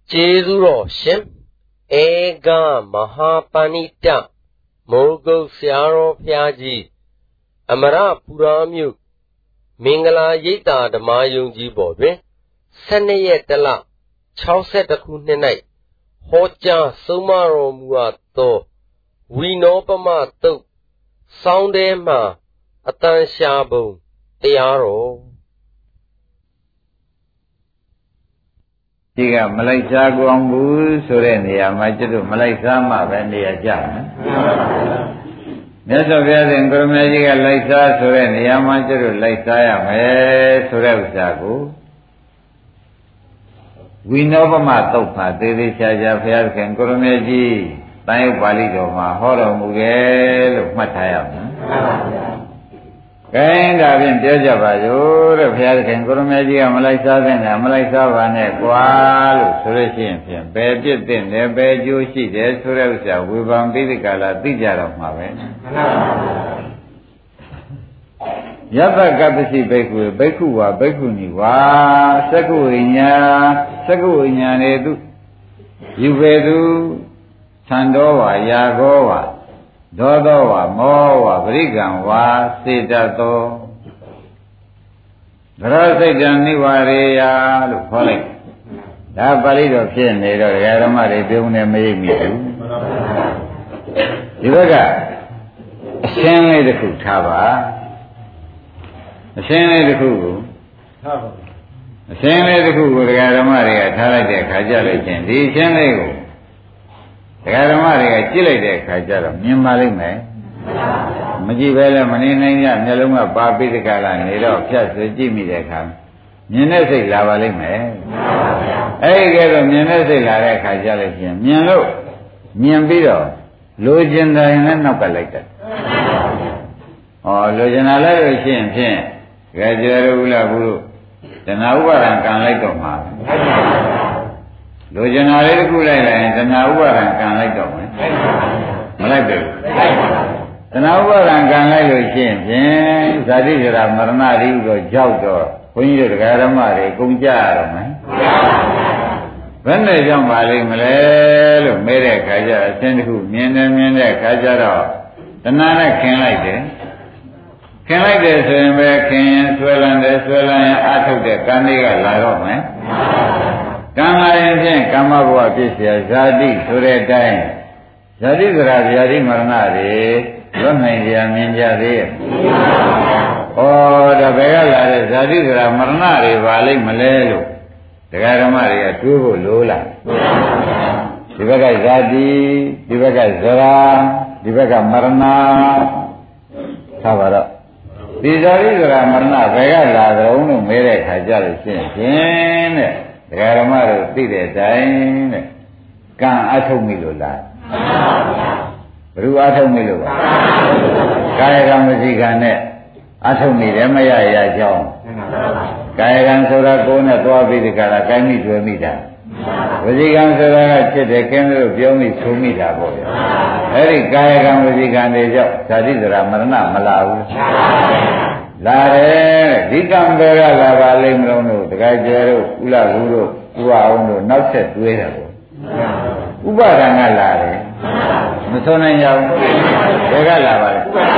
Jezuro Shim Ega Mahapanita Mogo Siaro Piaji Amara Puramyu Mingala Yita the Mayunji Bodwe Sanayetala Chauset the Kunenai Hoja Sumaro Muato Winopama To Soundema Atan Shabu Tiaro ဒီကမလိုက်စားကောင်းဘူးဆိုတဲ့နေရာမှာကျွတ်မလိုက်စားမှပဲနေရာကျမယ်မြတ်စွာဘုရားရှင်ကိုရမကြီးကလိုက်စားဆိုတဲ့နေရာမှာကျွတ်လိုက်စားရမယ်ဆိုတဲ့ဥစ္စာကိုဝိနောပမသုတ်မှာသေသေးချာချာဘုရားရှင်ကိုရမကြီးတန်ရုပ်ပါဠိတော်မှာဟောတော်မူခဲ့လို့မှတ်ထားရမယ်ကဲဒါဖြင့်ပြောကြပါစို့တဲ့ဘုရားသခင်ကိုရမေကြီးကမလိုက်စားတဲ့နဲ့မလိုက်စားပါနဲ့ကွာလို့ဆိုလို့ရှိရင်ဖြင့်ဘယ်ပြစ်တဲ့နဲ့ဘယ်ကျိုးရှိတယ်ဆိုတဲ့ဥစ္စာဝေဘာပိဋကလာသိကြတော့မှာပဲယတ္တကပ္ပစီဘိက္ခုဘိက္ခုဝါဘိက္ခုနီဝါသက္ကုဝိညာသက္ကုဝိညာနေသူယူပေသူသံတော်ဝါယာကောဝါဒေါသောဝါမောဝါပရိကံဝါစေတသောသရစိတ်တံနိဝရေယလို့ခေါ်လိုက်ဒါပါဠိတော်ဖြစ်နေတော့ဒကာဓမ္မတွေပြုံးနေမရိပ်မိဘူးဒီဘက်ကအရှင်းလေးတစ်ခုထားပါအရှင်းလေးတစ်ခုကိုထားပါအရှင်းလေးတစ်ခုကိုဒကာဓမ္မတွေကထားလိုက်တဲ့ခါကြလို့ချင်းဒီအရှင်းလေးကိုဒကာဓမ္မတွေကကြည့်လိုက်တဲ့အခါကျတော့မြင်ပါလိမ့်မယ်မကြည့်ပဲလည်းမနေနိုင်ကြမျက်လုံးကပါပိဋကလာနေတော့ဖြတ်ဆွကြည့်မိတဲ့အခါမြင်တဲ့စိတ်လာပါလိမ့်မယ်အဲ့ဒီကဲတော့မြင်တဲ့စိတ်လာတဲ့အခါကျလည်းပြင်မြင်လို့မြင်ပြီးတော့လိုချင်တယ်နဲ့နောက်ကလိုက်တယ်ဟောလိုချင်တာလည်းလို့ရှိရင်ဖြင့်ဒကာကျေရဘူးလားဘူးလို့တဏှာဥပါဒံကံလိုက်တော့မှာလိုချင်တာလေးတစ်ခုလိုက်လိုက်ရင်တဏှာဥပါဒံကံလိုက်တော့မယ်မလိုက်ဘူးတဏှာဥပါဒံကံလိုက်လို့ရှိရင်ဖြင့်ဇာတိဇရာမရဏတိဥတော့ကြောက်တော့ဘုန်းကြီးတို့တရားဓမ္မတွေအကုန်ကြရတော့မယ်ဘယ်နဲ့ကြောင့်ပါလိမ့်မလဲလို့မဲတဲ့ခါကျအရှင်းတစ်ခုမြင်တဲ့ခါကျတော့တဏှာနဲ့ခင်လိုက်တယ်ခင်လိုက်တယ်ဆိုရင်ပဲခင်ရင်ဆွဲလန်းတယ်ဆွဲလန်းရင်အထုတ်တဲ့ကံလေးကလာတော့မယ်ကံလာရင်ဖြင့်ကာမဘဝဖြစ်เสียဇာတိဆိုတဲ့အတိုင်းဇာတိဇရာဇာတိမရဏတွေလွတ်နိုင်ကြမြင်ကြသေးရဲ့ဩဒါဘယ်ကလာတဲ့ဇာတိဇရာမရဏတွေပါလိမ့်မလဲလို့တရားဓမ္မတွေကတွေးဖို့လိုလားဒီဘက်ကဇာတိဒီဘက်ကဇရာဒီဘက်ကမရဏသာပါတော့ဒီဇာတိဇရာမရဏဘယ်ကလာကြုံလို့မဲတဲ့ခါကြလို့ရှိရင်ဖြင့်တဲ့ဒကာဓမ္မတို့သိတဲ့အတိုင်းတဲ့ကံအထုတ်မိလို့လားဘယ်လိုအထုတ်မိလို့ပါကာယကံဝစီကံနဲ့အထုတ်မိတယ်မရရကြောင်းကာယကံဆိုတာကိုယ်နဲ့သွားပြီးဒီကလာကိုင်းမိတွေ့မိတာဝစီကံဆိုတာကဖြစ်တယ်ကင်းလို့ပြောမိဆိုမိတာပေါ့ဗျာအဲ့ဒီကာယကံဝစီကံတွေကြောင့်ဇာတိဇရာမရဏမလာဘူးလာတယ်ဒီကံပဲကလာပါလိမ့်မလို့တို့တခါကျတို့ဥလာဘူးတို့ဥပအောင်တို့နောက်ဆက်တွေးတယ်ပေါ့ဥပါဒံကလာတယ်မဆုံးနိုင်ကြဘူးဘယ်ကလာပါလဲ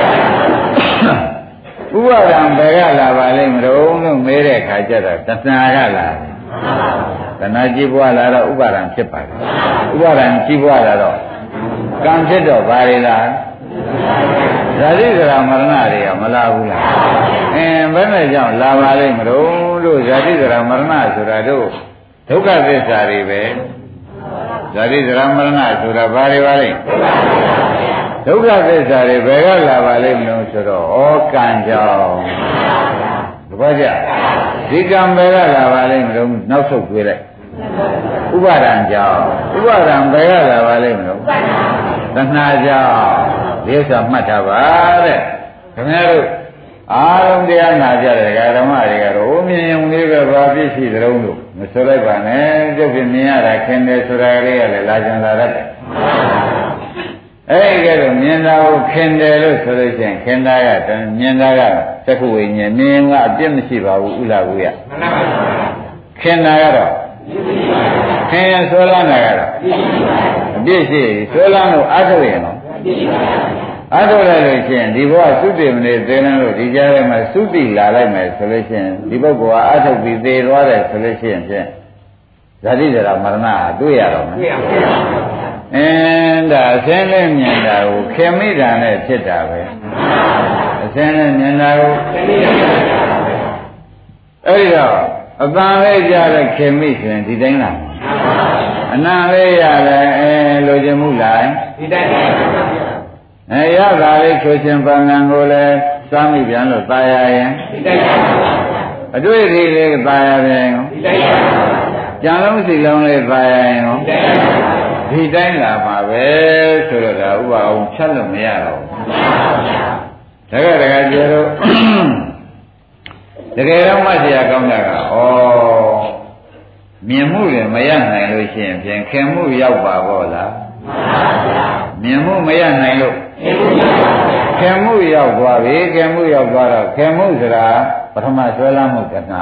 ဥပါဒံဘယ်ကလာပါလိမ့်မလို့တို့မဲတဲ့ခါကျတော့တဏှာကလာတယ်တဏှာကြည့်ပွားလာတော့ဥပါဒံဖြစ်ပါတယ်ဥပါဒံကြည့်ပွားလာတော့ကံဖြစ်တော့ဘာတွေလားဇာတိဇရာမရဏတွေကမလာဘူးလားဘယ်နဲ့ကြောင့်လာပါလိမ့်မလို့တို့ဇာတိဇရာမရဏဆိုတာတို့ဒုက္ခသစ္စာတွေပဲဇာတိဇရာမရဏဆိုတာဘာတွေပါလိမ့်ဒုက္ခသစ္စာတွေဘယ်ကလာပါလိမ့်မလို့ဆိုတော့ဩကံကြောင့်တပည့်ကြဒီကံဘယ်ကလာပါလိမ့်မလို့နောက်ဆုတ်တွေးလိုက်ဥပါဒံကြောင့်ဥပါဒံဘယ်ကလာပါလိမ့်မလို့တဏှာကြောင့်ဒီဥစ္စာမှတ်ထားပါတဲ့ခင်ဗျားတို့အားလုံးတရားနာကြတဲ့ဓမ္မတွေကတော့မြင်ုံလေးပဲဘာဖြစ်ရှိကြုံလို့မဆိုလိုက်ပါနဲ့ကျုပ်ကမြင်ရတာခင်တယ်ဆိုတာလေးကလည်းလာကြံလာတတ်တယ်အဲ့ဒီကတော့မြင်တာကိုခင်တယ်လို့ဆိုလို့ရှိရင်ခင်တာကမြင်တာကသက္ကုဝိညာဉ်မြင်ကအပြစ်မရှိပါဘူးဥလာဘူးရခင်တာကတော့ခင်ရဆွဲလန်းတာကတော့အပြည့်ရှိဆွဲလန်းလို့အားထုတ်ရင်တော့အားထုတ်လိုက်လို့ရှိရင်ဒီဘဝသုတိမနေသေးတယ်လို့ဒီကြားထဲမှာသုတိလာလိုက်မယ်ဆိုလို့ရှိရင်ဒီပုဂ္ဂိုလ်ကအားထုတ်ပြီးသေသွားတယ်ဆိုလို့ရှိရင်ဖြင့်ဇာတိဇရာမရဏတွေ့ရတော့မယ်ဒါအစင်းလေးမြင်တာကိုခင်မိတာနဲ့ဖြစ်တာပဲအစင်းလေးမြင်တာကိုအဲ့တော့အပန်းလေးကြတဲ့ခင်မိဆိုရင်ဒီတိုင်းလားအနံလေးရတယ်လိုချင်မှုလားဒီတိုင်းပါရတာလေးချိုးချင်းပန်းငံကိုလည်းစားမိပြန်လို့ตายရရင်ဒီတိုင်းပါအတွေ့အထိလေးตายရပြန်ရောဒီတိုင်းပါကြံလုံးစီလုံးလေးตายရရင်ရောဒီတိုင်းလာပါပဲဆိုတော့ဒါဥပအောင်ဖြတ်လို့မရတော့ဘူးတကယ်ကျေတော့တကယ်တော့မှဆရာကောင်းတာကမြင်မှုတွေမရနိုင်လို့ရှိရင်ဖြင့်ခင်မှုရောက်ပါဘောလားမြင်မှုမရနိုင်လို့ခင်မှုရောက်သွားပြီခင်မှုရောက်သွားတော့ခင်မှုဆိုတာပထမဆွဲလမ်းမှုတဏှာ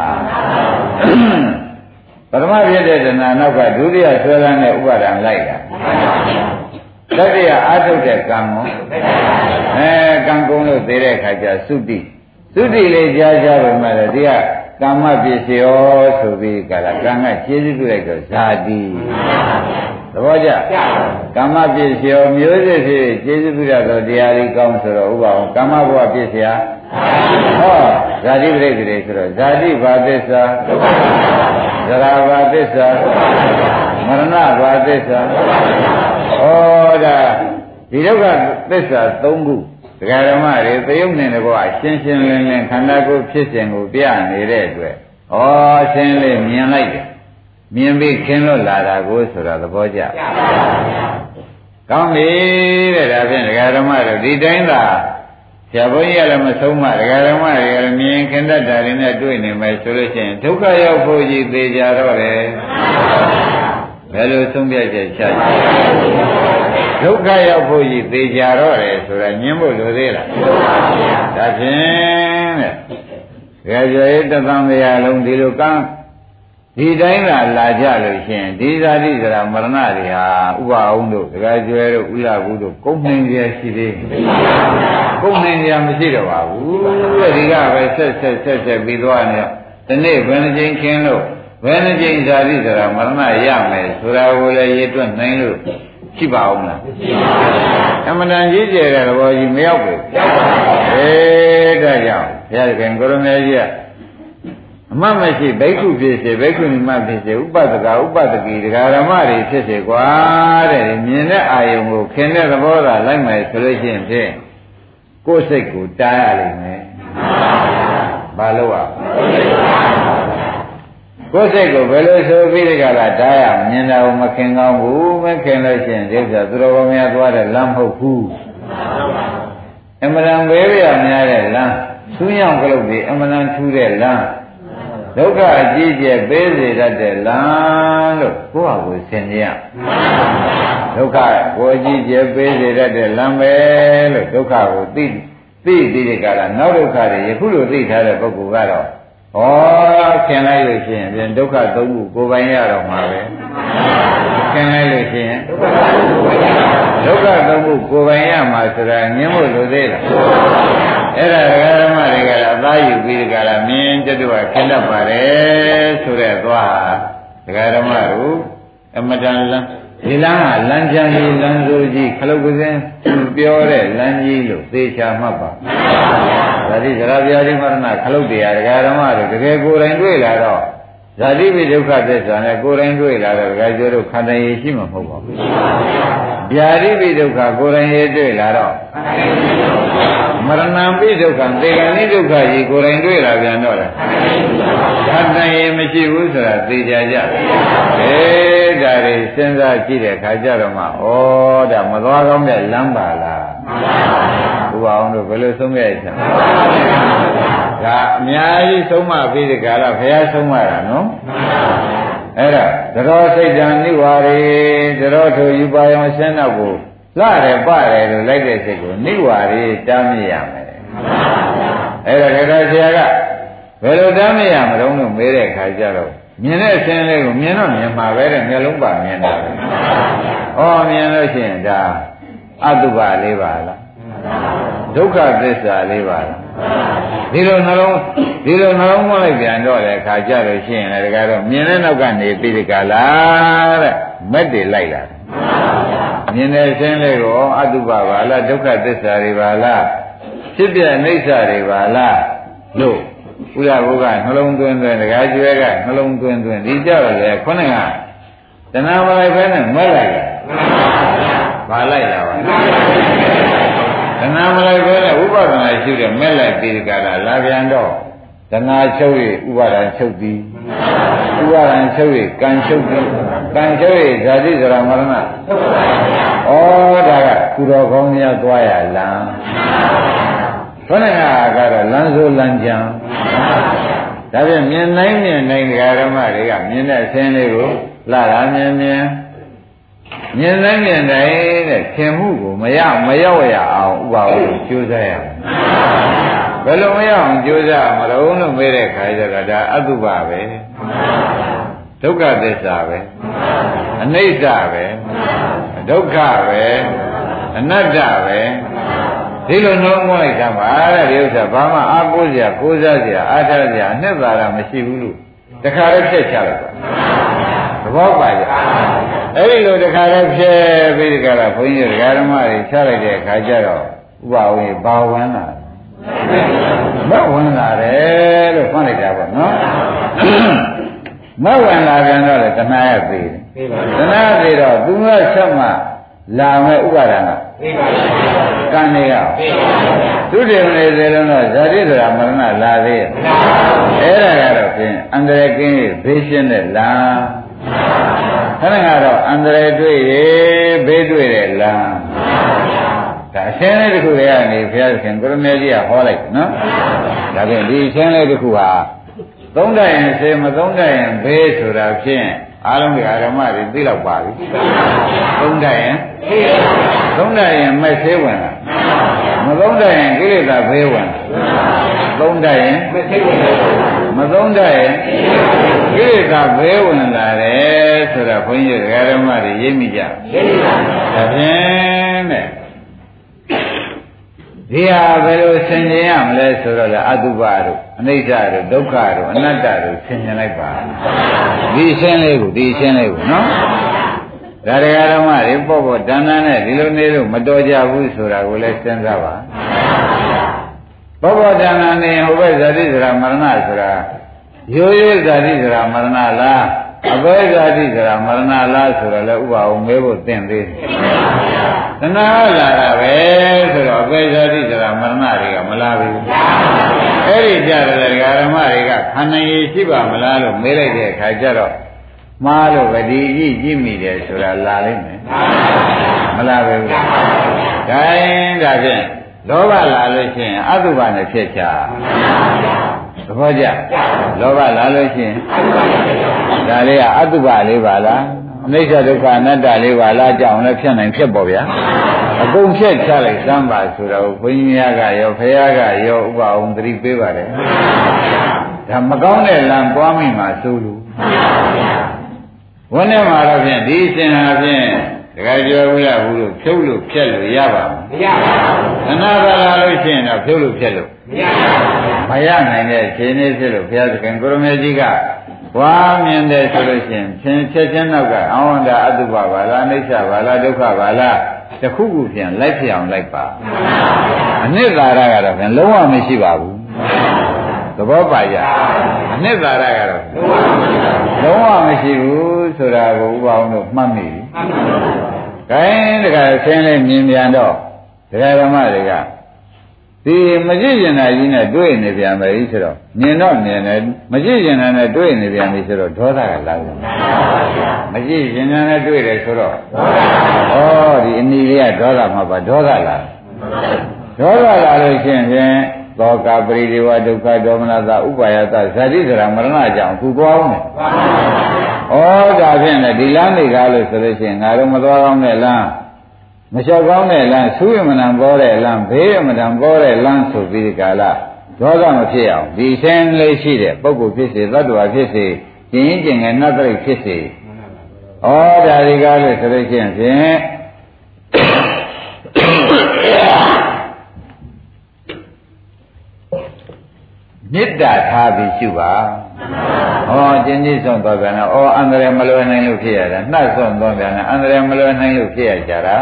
ပထမဖြစ်တဲ့တဏှာနောက်ကဒုတိယဆွဲလမ်းတဲ့ဥပါဒံလိုက်တာတတိယအာထုတ်တဲ့ကံကိုကံကုန်လို့သိတဲ့အခါကျသုတိလေးကြားပါမှလည်းဒီကကာမပစ္စယောဆိုပြီးကလာကံကကျေးဇူးပြုလိုက်တော့ဇာတိသဘောကျကာမပစ္စယောမျိုးစစ်ဖြစ်ကျေးဇူးပြုရတော့တရားလေးကောင်းဆိုတော့ဥပအောင်ကာမဘဝပစ္စယဟောဇာတိပရိသေတွေဆိုတော့ဇာတိဘာသစ္စာဇရာဘာသစ္စာမရဏဘာသစ္စာဟောဒါဒီဒုက္ခသစ္စာ၃ခုဒကာဓမ္မတွေသယုံနေတဲ့ဘဝရှင်းရှင်းလင်းလင်းခန္ဓာကိုယ်ဖြစ်စဉ်ကိုပြနေတဲ့အတွက်ရှင်းလေးမြင်လိုက်တယ်မြင်ပြီးခင်းလို့လာတာကိုဆိုတာသဘောကျကောင်းပြီတဲ့ဒါဖြင့်ဒကာဓမ္မတို့ဒီတိုင်းသာဆရာဘုန်းကြီးကလည်းမဆုံးမဒကာဓမ္မတွေကလည်းမြင်ခင်တတ်တာတွေနဲ့တွေ့နေမယ်ဆိုလို့ရှိရင်ဒုက္ခရောက်ဖို့ကြီးသေကြတော့တယ်ဘယ်လိုဆုံးဖြတ်ချက်ချဒုက္ခရောက်ဖို့ကြီးသေကြတော့တယ်ဆိုတာညင်းဖို့လိုသေးလားဒါဖြင့်တဲ့ကြွယ်တသံတရားလုံးဒီလိုကံဒီတိုင်းလာကြလို့ရှိရင်ဒီဇာတိဇရာမရဏတွေဟာဥပအောင်တို့ဒကာကျွဲတို့ဥလဘူးတို့ကုန်နှင်းကြရှိသေးကုန်နှင်းကြမရှိတော့ပါဘူးတဲ့ဒီကပဲဆက်ပြီးသွားနေတော့ဒီနေ့ဘယ်နှကြိမ်ခင်းလို့ဘယ်နှကြိမ်ဇာတိဇရာမရဏရမယ်ဆိုတာကိုလည်းရည်တွက်နိုင်လို့ရှိပါအောင်လားမရှိပါဘူးအမှန်တန်ကြီးကျယ်တဲ့ဘောကြီးမရောက်ဘူးရောက်ပါဘူးဒါကြောင့်ဘုရားခင်ကိုရမေကြီးကအမှတ်မရှိဘိက္ခုဖြစ်စေဘိက္ခုနီမဖြစ်စေဥပဒကဥပဒကီဒကာဓမ္မတွေဖြစ်စေကွာတဲ့မြင်တဲ့အာယုံကိုခင်တဲ့သဘောသာလိုက်မယ်ဆိုလို့ရှိရင်ဖြင့်ကိုယ်စိတ်ကိုတားရလိမ့်မယ်ဘာလို့อ่ะကိုယ်စိတ်ကိုဘယ်လိုဆိုပြီးဒီကလာတားရမြင်တာကိုမခင်ကောင်းဘူးမခင်လို့ရှိရင်ဒီဥစ္စာသူတော်ကောင်းများသွားတဲ့လမ်းမဟုတ်ဘူးအမှန်တန်ဘေးရများတဲ့လမ်းဆူးရောင်ကလုတ်ပြီးအမှန်တန်ထူးတဲ့လမ်းဒုက္ခအကြီးကျယ်ပေးစေတတ်တဲ့လမ်းလို့ကိုယ့်ဟာကိုယ်ဆင်ခြင်ရဒုက္ခကိုအကြီးကျယ်ပေးစေတတ်တဲ့လမ်းပဲလို့ဒုက္ခကိုသိတဲ့ကလာနောက်ဒုက္ခတွေယခုလိုသိထားတဲ့ပုဂ္ဂိုလ်ကတော့ခင်လိုက်လို့ရှိရင်ပြန်ဒုက္ခသုံးခုကိုယ်ပိုင်ရတော့မှာပဲခင်လိုက်လို့ရှိရင်ဒုက္ခသုံးခုကိုယ်ပိုင်ရမှာဆိုတာငြင်းဖို့လိုသေးလားအဲ့ဒါဒကာဓမ္မတွေကလည်းအသားယူပြီးဒကာလားမြင်တဲ့သူကခင်တတ်ပါတယ်ဆိုတဲ့သွားဒကာဓမ္မတို့အမတန်လမ်းဒီလမ်းကလမ်းချမ်းကြီးလမ်းစိုးကြီးခလုတ်ကစင်းပြောတဲ့လမ်းကြီးလို့သေချာမှတ်ပါဇာတိဇရာပြာတိမရဏခလုတ်တရားဒကာဓမ္မတို့တကယ်ကိုယ်တိုင်တွေ့လာတော့ဇာတိပိဒုက္ခသစ္စာနဲ့ကိုယ်တိုင်တွေ့လာတော့ဒကာကျော်တို့ခန္ဓာရည်ရှိမှာမဟုတ်ပါဘူးဗျာတိပိဒုက္ခကိုယ်တိုင်ရတွေ့လာတော့မရဏံပိဒုက္ခသေဂဏိဒုက္ခကြီးကိုယ်တိုင်တွေ့လာပြန်တော့လေခန္ဓာရည်မရှိဘူးဆိုတာသိကြကြဒါတွေစဉ်းစားကြည့်တဲ့အခါကျတော့မှဒါမသွားကောင်းတဲ့လမ်းပါလားဘုရားအောင်တို့ဘယ်လိုဆုံးရချင်ဒါအများကြီးဆုံးမပြီးဒီကရဘုရားဆုံးမတာနော်အဲ့ဒါသရောစိတ်တံနိဝါရေသရောထိုယူပါယောဆင်းတော့ကိုလှတယ်ပါတယ်လို့လိုက်တဲ့စိတ်ကိုနိဝါရေတားမြစ်ရမယ်အဲ့ဒါဆရာကဘယ်လိုတားမြစ်ရမလို့မေးတဲ့အခါကျတော့မြင်တဲ့အခြင်းလေးကိုမြင်တော့မြင်မှာပဲတဲ့မျက်လုံးပါမြင်တာပဲဩမြင်လို့ရှိရင်ဒါအတုပလေးပါလားဒုက္ခသစ္စာလေးပါလားဒီလိုနှလုံးမလိုက်ပြန်တော့တဲ့အခါကျလို့ရှိရင်လည်းဒါကတော့မြင်တဲ့နောက်ကနေပြီးဒီကလာတဲ့မက်တွေလိုက်လာတယ်မြင်တဲ့အခြင်းလေးကိုအတုပပါလားဒုက္ခသစ္စာတွေပါလားဖြစ်ပြအိဋ္ဌတွေပါလားလို့ဥရဘုကနှလုံးသွင်းတကားကျွဲကနှလုံးသွင်းဒီကြတော့လေခုနကတဏှာမလိုက်ပဲနဲ့မက်လိုက်တာပါလိုက်တာပါတဏှာမလိုက်ပဲနဲ့ဥပါဒနာရှိတယ်မက်လိုက်ပြီးကြတာလာပြန်တော့တဏှာချုပ်ရဥပါဒံချုပ်သည်ဥပါဒံချုပ်ရကံချုပ်သည်ကံချုပ်ရဇာတိဇရာမရဏဩဒါကကုတော်ကောင်းများသွားရလားခေါင်းကတော့လမ်းဆိုးလမ်းကြံဒါပြန်မြင်နိုင်ဓမ္မတွေကမြင်တဲ့အခြင်းလေးကိုလာတာမြင်နိုင်တဲ့ခင်မှုကိုမရောက်ရအောင်ဥပါဝကိုကြိုးစားရမယ်ဘယ်လိုမရောက်အောင်ကြိုးစားမလို့လို့မေးတဲ့ခါကျတော့ဒါအတုပပဲဒုက္ခသစ္စာပဲအနိစ္စပဲဒုက္ခပဲအနတ္တပဲဒီလိုနှလုံးသွင်းလိုက်တာပါတဲ့ဒီဥစ္စာဘာမှအားကိုးစရာကိုးစားစရာအားထားစရာအနှစ်သာရမရှိဘူးလို့တခါတည်းဖြတ်ချလိုက်ပါသဘောပါကြအဲ့ဒီလိုတခါတည်းဖြတ်ပြီးဒီကရဘုန်းကြီးဒကာဓမ္မတွေချလိုက်တဲ့အခါကျတော့ဥပဝေဘာဝင်လာမဝင်လာတယ်လို့ဖွင့်လိုက်တာပေါ့နော်မဝင်လာပြန်တော့လေတဏှာရသေးတယ်တဏှာသေးတော့သူကဆက်မှလာမဲ့ဥပါဒနာကံနေရသူတည်းနေစေလုံးတော့ဇာတိဆိုတာမရဏလာသေးရဲ့အဲ့ဒါကတော့ဖြင့်အန္တရာယ်ကင်းဘေးရှင်းတဲ့လားခဏကတော့အန္တရာယ်တွေ့ရေဘေးတွေ့တယ်လားဒါအရှင်းလေးတစ်ခုတည်းကနေဘုရားရှင်ကိုရမေကြီးကဟောလိုက်နော်ဒါဖြင့်ဒီအရှင်းလေးတစ်ခုဟာသုံးတတ်ရင်စေမသုံးတတ်ရင်ဘေးဆိုတာဖြင့်အားလုံးဒီအာရမတွေသိတော့ပါပြီသုံးတတ်ရင်မက်သေးဝင်လာမသုံးတတ်ရင်ကိလေသာဘေးဝင်သုံးတတ်ရင်မသုံးတတ်ရင်ကိလေသာဘေးဝင်လာတယ်ဆိုတာဘုန်းကြီးဒကာဓမ္မတွေရိပ်မိကြဒါဖြင့်တဲ့ဒီဟာဘယ်လိုဆင်ခြင်ရမလဲဆိုတော့လေအတုပတို့အနိစ္စတို့ဒုက္ခတို့အနတ္တတို့ဆင်ခြင်လိုက်ပါဒီရှင်းလေးကိုနော်ဒါတရားဓမ္မတွေပေါ့တဏ္ဍာနဲ့ဒီလိုနေလို့မတော်ကြဘူးဆိုတာကိုလည်းစဉ်းစားပါပေါ့တဏ္ဍာနေဟိုဘက်ဇာတိဇရာမရဏဆိုတာရိုးရိုးဇာတိဇရာမရဏလားအဘဲဇာတိဇရာမရဏလားဆိုတော့လည်းဥပအောင်မဲဖို့သင်သေးတယ်တဏှာလာတာပဲဆိုတော့အဘဲဇာတိဇရာမရဏတွေကမလာဘူးအဲ့ဒီကြတဲ့ဓမ္မတွေကခန္ဓာရည်ရှိပါမလားလို့မေးလိုက်တဲ့အခါကျတော့မှားလို့ဗတိကြီးကြည့်မိတယ်ဆိုတာလာလိမ့်မယ်မလာဘူးဒါဖြင့်လောဘလာလို့ရှိရင်အတုပနဲ့ဖြစ်ချသဘောကျလောဘလာလို့ရှိရင်ဒါလေးကအတုပလေးပါလားအနိစ္စဒုက္ခအနတ္တလေးပါလားကြောင်းလည်းဖြစ်နိုင်ဖြစ်ပေါ်ဗျာအကုန်ဖြတ်ချလိုက်စမ်းပါဆိုတော့ဘုန်းကြီးများကရောဖရာကရောဥပအောင်သတိပေးပါတယ်ဒါမကောင်းတဲ့လမ်းပွားမိမှဆိုလို့ဝန်းထဲမှာတော့ဖြင့်ဒီအရှင်ဟာဖြင့်တခါပြောဘူးလားဘူးလို့ဖြုတ်လို့ဖြက်လို့ရပါမရပါဘူးခဏသာလာလို့ရှိရင်တော့ဖြုတ်လို့ဖြက်လို့မရနိုင်တဲ့ခြေနေဖြစ်လို့ဘုရားသခင်ကိုရမေကြီးကဝါမြင်တယ်ဆိုလို့ရှိရင်ချက်ချင်းနောက်ကအောင်းတာအတုပပါလားအိဋ္ဌပါလားဒုက္ခပါလားတစ်ခုခုဖြင့်လိုက်ဖြစ်အောင်လိုက်ပါအနှစ်သာရကတော့ဖြင့်လုံးဝမရှိပါဘူးသဘောပါကြအနှစ်သာရကတော့လုံးဝမရှိဘူးဆိုတာကိုဥပအောင်တို့မှတ်မိပြီ။ခိုင်းတခါဆင်းလဲမြင်ပြန်တော့တရားဓမ္မတွေကဒီမကြည့်ကျင်တာကြီးနဲ့တွေ့နေပြန်မယ်ဆိုတော့မြင်တော့မြင်တယ်မကြည့်ကျင်တာနဲ့တွေ့နေပြန်ပြီဆိုတော့ဒေါသကလာတယ်မကြည့်ကျင်တာနဲ့တွေ့တယ်ဆိုတော့ဩဒီအနီလေးကဒေါသမှာပါဒေါသလာလို့ရှိရင်သောကပရိဒေဝဒုက္ခဒေါမနတာဥပါယတဇာတိဇရာမရဏကြောင့်ခုသွားအောင်ဩဒါဖြင့်လည်းဒီလမ်းတွေကားလို့ဆိုလို့ရှိရင်ငါတို့မသွားကောင်းတဲ့လမ်းမလျှောက်ကောင်းတဲ့လမ်းဆူးရမဏံပေါ်တဲ့လမ်းဘေးရမဏံပေါ်တဲ့လမ်းဆိုပြီးဒီကာလဒေါသမဖြစ်အောင်ဒီရှင်းလေးရှိတဲ့ပုဂ္ဂိုလ်ဖြစ်စေသတ္တဝါဖြစ်စေယကျင်ကျင်ငယ်နတ်တိတ်ဖြစ်စေဩဒါဒီကားလို့ဆိုလို့ရှိရင်ဖြင့်မေတ္တာထားပြီးရှုပါဟောကျင်ကြီးဆုံးသွားပြန်တော့အန္တရာယ်မလွယ်နိုင်လို့ဖြစ်ရတာနှက်ဆုံးသွားပြန်တော့အန္တရာယ်မလွယ်နိုင်လို့ဖြစ်ရကြတာ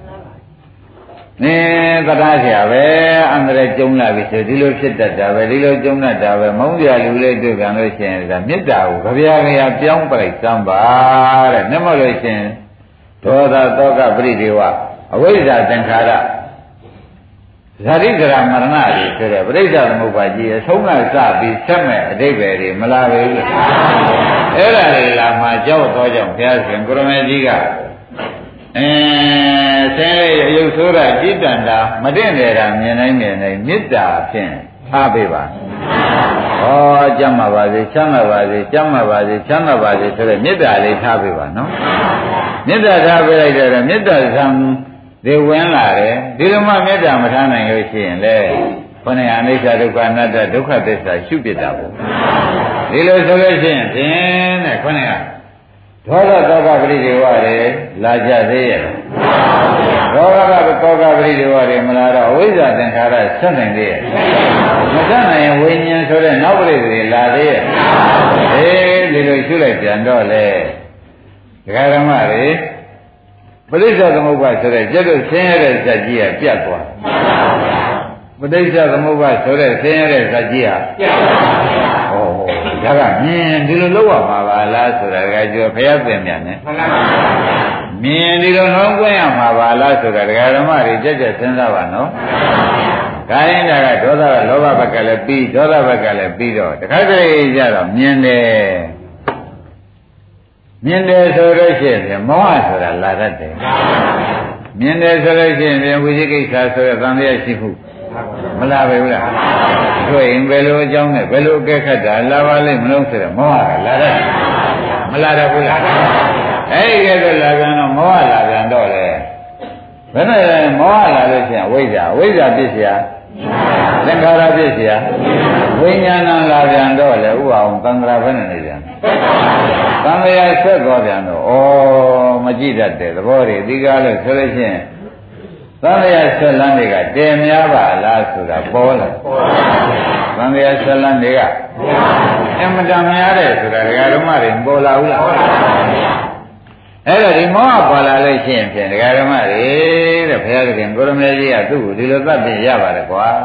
တရားဆရာပဲအန္တရာယ်ကျုံလာပြီဆိုဒီလိုဖြစ်တတ်တာပဲဒီလိုကျုံတတ်တာပဲမုန်းကြလူလေးတွေ့ပြန်လို့ရှိရင်ဒါမေတ္တာကိုကြပြားကြပြောင်းပလိုက်စမ်းပါတဲ့နှမလို့ရှိရင်ဒေါသတောကပရိဒေဝအဝိဇ္ဇာသင်္ခါရဇာတိဇရာမရဏတွေဆိုတဲ့ပရိစ္ဆေသမုပ္ပါကြီးအဆုံးကစပြီးဆက်မဲ့အတိပ္ပယ်တွေမလာပဲဘူးအဲ့ဒါတွေလာမှကြောက်တော့ကြောင့်ဘုရားရှင်ကိုရမေကြီးကဆင်းရဲရုပ်ဆိုးတာจิตတန်တာမတင့်တယ်တာမြင်နိုင်မေတ္တာဖြင့်အားပေးပါဩကြမ်းပါပါစေချမ်းသာပါစေကြမ်းပါပါစေချမ်းသာပါစေဆိုတဲ့မေတ္တာလေးထားပေးပါနော်မေတ္တာထားပေးလိုက်တော့မေတ္တာဆံဒီဝင်လာတယ်ဒီလိုမှမေတ္တာမထားနိုင်လို့ရှိရင်လေခေါင်းအနိစ္စဒုက္ခအနတ္တဒုက္ခသစ္စာရှုပြတာပေါ့ဒီလိုဆိုလို့ရှိရင်ဖြင့်တဲ့ခေါင်းကဒေါသတောကပရိဒေဝတွေလာကြသေးရဲ့ဒေါသတောကပရိဒေဝတွေမလာတော့အဝိဇ္ဇာသင်္ခါရဆက်နိုင်သေးရဲ့မဆက်နိုင်ရင်ဝိညာဉ်ဆိုတဲ့နောက်ပရိသေတွေလာသေးရဲ့ဒီလိုရှုလိုက်ပြန်တော့လေဒကာဓမ္မတွေပဋိစ္စသမုပ္ပါဆိုတဲ့ကျက်တို့ဆင်းရဲတဲ့ဇက်ကြီးကပြတ်သွားပဋိစ္စသမုပ္ပါဆိုတဲ့ဆင်းရဲတဲ့ဇက်ကြီးကပြတ်သွားဒါကမြင်ဒီလိုလောက်ရမှာပါလားဆိုတာတကယ်ကျော်ဖျက်ပင်ပြန်တယ်မြင်ဒီလိုနှောင်းကွင်းရမှာပါလားဆိုတာဒကာဓမ္မတွေကြက်ကြက်စဉ်းစားပါနော်ခိုင်းတာကဒေါသကလောဘဘက်ကလည်းပြီးဒေါသဘက်ကလည်းပြီးတော့တခါတည်းကြတော့မြင်တယ်ဆိုလို့ရှိရင်မောဟဆိုတာလာတတ်တယ်မြင်တယ်ဆိုလို့ရှိရင်ဝိသိကိစ္စဆိုတဲ့သံဃာရှိမှုမလာပဲဘူးလားတွေ့ရင်ဘယ်လိုအကြောင်းနဲ့ဘယ်လိုအကဲခတ်တာလာပါလိမ့်မလို့ဆိုတော့မောဟကလာတတ်မလာတတ်ဘူးလားအဲ့ဒီကဲတော့လာပြန်တော့မောဟလာပြန်တော့လေဘယ်နဲ့လဲမောဟလာလို့ရှိရင်ဝိဇ္ဇာပြစ်เสียသင်္ခါရပြစ်เสียဝိညာဏလာပြန်တော့လေဥပအောင်သံဃာဘယ်နဲ့နေပြန်သံဃာဆက်သွားပြန်တော့မကြည့်တတ်တဲ့သဘောတွေဒီကားလို့ဆိုလို့ရှိရင်သံဃာဆက်လန်းတွေကတည်များပါလားဆိုတာပေါ်လာသံဃာဆက်လန်းတွေကအမှန်တများတယ်ဆိုတာဒကာဓမ္မတွေပေါ်လာဘူးလားအဲ့တော့ဒီမောဟပေါ်လာလို့ရှိရင်ဖြင့်ဒကာဓမ္မတွေတဲ့ဘုရားသခင်ကိုရမေကြီးကသူ့ကိုဒီလိုသတ်ပြင်ရပါတယ်ကွာ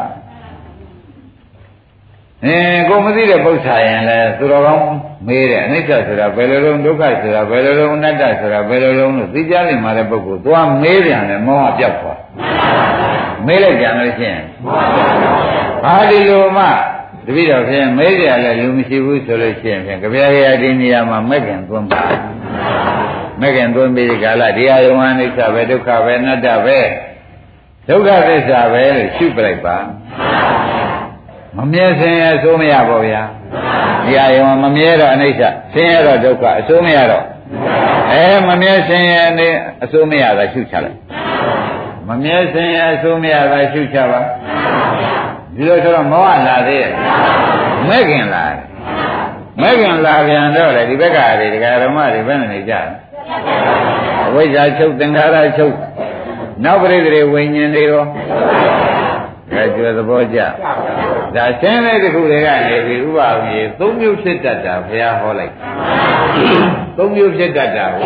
ကိုမသိတဲ့ပု္ပ္ပာရင်လည်းသူတော်ကောင်းမေးတယ်အနိစ္စဆိုတာဘယ်လိုလုံးဒုက္ခဆိုတာဘယ်လိုလုံးအနတ္တဆိုတာဘယ်လိုလုံးလို့သိကြလိမ့်မှာတဲ့ပုဂ္ဂိုလ်သွားမေးပြန်တယ်မောဟပြောက်သွားမေးလိုက်ကြလို့ရှိရင်ဘာဒီလိုမှတပည့်တော်ဖြင့်မေးကြလည်းလူမရှိဘူးဆိုလို့ရှိရင်ဖြင့်ကြပြားရဒီနေရာမှာမဲ့ခင်သွန်းပါမဲ့ခင်သွန်းပြီးကာလဒီအာယုံအနိစ္စပဲဒုက္ခပဲအနတ္တပဲဒုက္ခသစ္စာပဲလို့ရှုပလိုက်ပါမမြဲစင်ရအစိုးမရပါဗျာဒီအာယုံမမြဲတော့အနိစ္စဆင်းရဲတော့ဒုက္ခအစိုးမရတော့မမြဲစင်ရနဲ့အစိုးမရတာရှုချလိုက်မမြဲစင်ရအစိုးမရတာရှုချပါဒီလိုဆိုတော့မောဟလာသေးရဲ့မဲ့ခင်လာပြန်တော့လေဒီဘက်ကတွေဒကာဓမ္မတွေဘယ်နဲ့နေကြအဝိဇ္ဇာချုပ်သင်္ခါရချုပ်နောက်ပရိသေဝိညာဉ်တွေရောကျွယ်သဘောကျဒါရှင်းတဲ့တခုတွေကနေပြီးဥပအောင်ကြီး၃မျိုးဖြစ်တတ်တာဘုရားဟောလိုက်၃မျိုးဖြစ်တတ်တာကို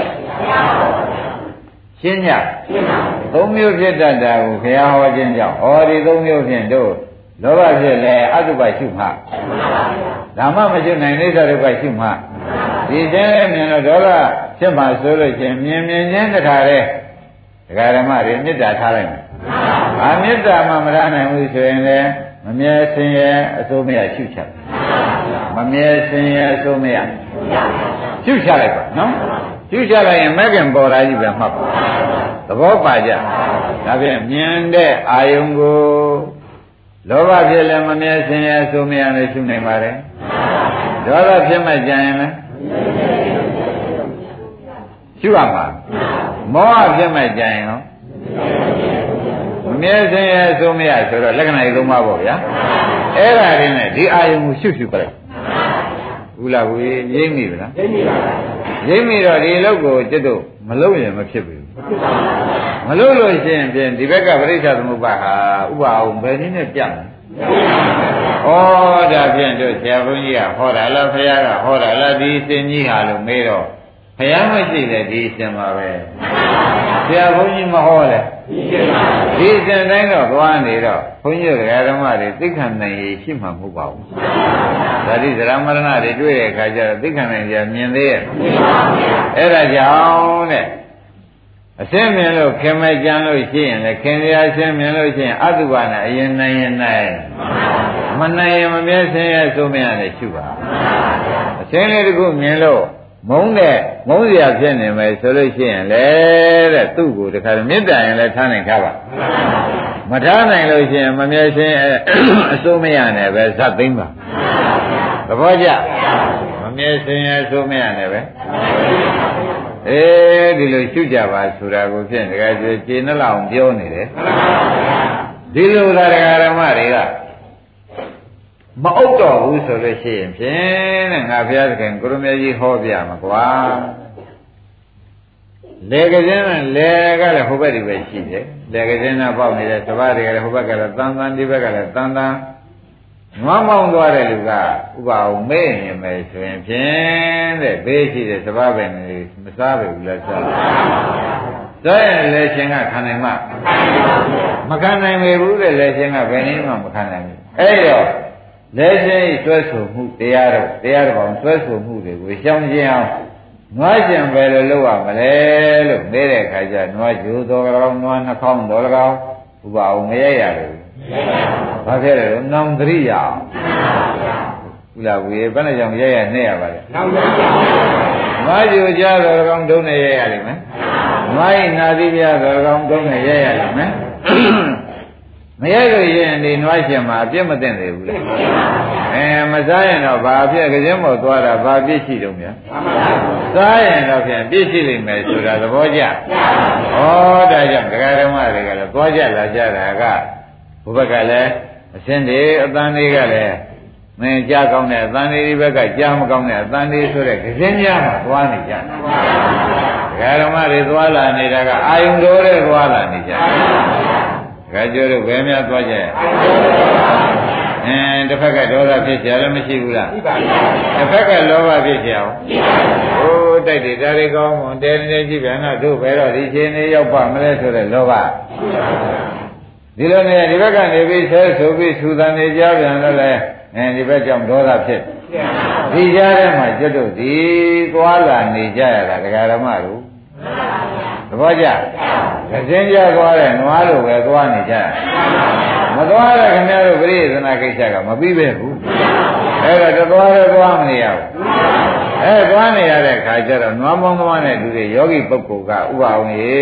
ရှင်းည၃မျိုးဖြစ်တတ်တာကိုဘုရားဟောခြင်းကြောင့်ဟောဒီ၃မျိုးဖြင့်တို့လောဘဖြစ်လဲအတုပရှုမှဓမ္မမရှိနိုင်နေဒုက္ခရှုမှဒီကျဲမြင်တော့ဒေါသဖြစ်မှဆိုလို့ချင်းမြင်ချင်းတခါတည်းဒကာဓမ္မတွေမေတ္တာထားလိုက်မယ်မေတ္တာမှမရနိုင်ဘူးဆိုရင်လည်းမမြဲစင်ရဲ့အစိုးမရရှုချမမြဲစင်ရဲ့အစိုးမရရှုချလိုက်ပါနော်ရှုချလိုက်ရင်မဲ့ခင်ပေါ်လာကြီးပဲမှတ်ပါသဘောပါကြဒါဖြင့်မြင်တဲ့အာယုံကိုလောဘဖြစ်လည်းမမြဲစင်ရဲ့အစိုးမရနဲ့ရှုနိုင်ပါတယ်ဒေါသဖြစ်မှကြရင်လည်းရှုရမှာမောဟဖြစ်မှကြရင်ရောမမြဲစင်ရဲ့အစိုးမရဆိုတော့လက္ခဏာ၃ပါးပေါ့ဗျာအဲ့ဒါရင်းနဲ့ဒီအာယုံကိုရှုပြလိုက်ဘူးလားဘူးရိမ့်မိဗလားရိမ့်မိတော့ဒီလောက်ကိုကျွတ်တို့မလုပ်ရင်မဖြစ်ဘူးမလုပ်လို့ရှိရင်ဖြင့်ဒီဘက်ကပရိစ္ဆာသမုပ္ပါဟာဥပအောင်ဘယ်နည်းနဲ့ပြတ်မလဲဩဒါဖြင့်တို့ဆရာဘုန်းကြီးကဟောတာလားဘုရားကဟောတာလားဒီအရှင်ကြီးဟာလို့မေးတော့ဘုရားမရှိတဲ့ဒီအရှင်ပါပဲဆရာဘုန်းကြီးမဟောလဲဒီအရှင်တိုင်းတော့သွားနေတော့ဘုန်းကြီးတို့ဓမ္မတွေသိခံနိုင်ရရှိမှမဟုတ်ပါဘူးဒါတိသရမရဏတွေတွေ့တဲ့အခါကျတော့သိခံနိုင်ကြမြင်သေးရဲ့အဲ့ဒါကြောင့်တဲ့အစင်းမြင်လို့ခင်မဲ့ကြံလို့ရှိရင်လည်းခင်ရအစင်းမြင်လို့ရှိရင်အတုပါနဲ့အရင်နိုင်ရင်နိုင်မနိုင်ရင်မမြဲဆင်းရဲဆိုမရနဲ့ရှုပါအစင်းလေးတခုမြင်လို့မုန်းစရာဖြစ်နေမယ်ဆိုလို့ရှိရင်လေတဲ့သူ့ကိုတခါမေတ္တာရင်လည်းထားနိုင်ထားပါမထားနိုင်လို့ရှိရင်မမြဲဆင်းရဲအစိုးမရနဲ့ပဲဇတ်သိမ့်ပါသဘောကျမမြဲဆင်းရဲအစိုးမရနဲ့ပဲဒီလိုရှုကြပါဆိုတာကိုဖြင့်တကယ်ကျေနှလောက်ပြောနေတယ်ဒီလိုသာဓမ္မတွေကမအုပ်တော့ဘူးဆိုလို့ရှိရင်ဖြင့်တဲ့ငါဘုရားသခင်ကိုရမေကြီးဟောပြမှာကွာလေကစင်းလေကလည်းဟိုဘက်ဒီပဲရှိတယ်လေကစင်းနဲ့ပေါက်နေတဲ့သဘာတွေကလည်းဟိုဘက်ကလည်းတန်တန်ဒီဘက်ကလည်းတန်တန်နွားမောင်းသွားတဲ့လူကဥပအောင်မေ့နေမယ်ဆိုရင်ဖြင့်တဲ့ဘေးရှိတဲ့သဘာပဲနေမစားပဲဘူးလားစားဆိုရင်လေရှင်ကခံနိုင်မှမခံနိုင်ပေဘူးတဲ့လေရှင်ကဘယ်နည်းမှမခံနိုင်ဘူးအဲ့တော့လေရှင်ဆွဲဆိုမှုတရားတော်ပေါင်းဆွဲဆိုမှုတွေကိုရှောင်ကျင်အောင်နွားရှင်ပဲလို့လုပ်ရမလဲလို့မေးတဲ့အခါကျနွားကြိုးတော်ကောင်နွားနှာခေါင်းတော်ကောင်ဥပအောင်မရရတယ်ဘာဖြစ်လဲလို့နောင်သတိရအောင်ဥလာဝေဘယ်နဲ့ကြောင့်ရနဲ့ရပါလဲနောင်သတိရနွားကြိုးကြတော်ကောင်တုံးနဲ့ရလိမ့်မယ်နွားဤနာသီပြတော်ကောင်တုံးနဲ့ရလိမ့်မယ်မရလို့ရင်ဒီနွားရှင်မှာအပြစ်မသိသေးဘူးလေမစားရင်တော့ဘာဖြစ်ကြင်းမို့သွားတာဘာပြစ်ရှိတုံးများစားရင်တော့ဖြင့်ပြစ်ရှိလိမ့်မယ်ဆိုတာသဘောကျဩဒါကြောင့်ဒကာဓမ္မတွေကလည်းသွားကြလာကြတာကဘုဘက်ကလည်းအစင်းတွေအတန်တွေကလည်းမင်းကြားကောင်းတဲ့အတန်တွေဒီဘက်ကကြားမကောင်းတဲ့အတန်တွေဆိုတဲ့ကြင်းများမှာသွားနေကြတယ်ဒကာဓမ္မတွေသွားလာနေတာကအာယုံတော်တဲ့သွားလာနေကြတယ်ခါကျတော့ဘယ်များသွားကြရဲ့တစ်ဖက်ကဒေါသဖြစ်ကြလည်းမရှိဘူးလားတစ်ဖက်ကလောဘဖြစ်ကြအောင်ဟိုတိုက်တယ်ဒါတွေကောင်းမတဲနေကြည့်ပြန်တော့တို့ဘယ်တော့ဒီချိန်လေးရောက်ပါမလဲဆိုတဲ့လောဘဒီလိုနဲ့ဒီဘက်ကနေပြီးဆဲဆိုပြီးထူသန်နေကြပြန်တော့လေဒီဘက်ကြောင့်ဒေါသဖြစ်ဒီကြားထဲမှာကျွတ်တို့ဒီသွားလာနေကြရတာဒကာဓမ္မတို့သဘောကျကစင်းကြသွားတဲ့နွားလိုပဲသွားနေကြမသွားတဲ့ခင်ဗျားတို့ပရိသေနာကိစ္စကမပြီးပဲဘူးအဲ့တော့သွားမနေရဘူးသွားနေရတဲ့ခါကျတော့နွားမောင်းသမားနဲ့တူတဲ့ယောဂီပုဂ္ဂိုလ်ကဥပအောင်ရေ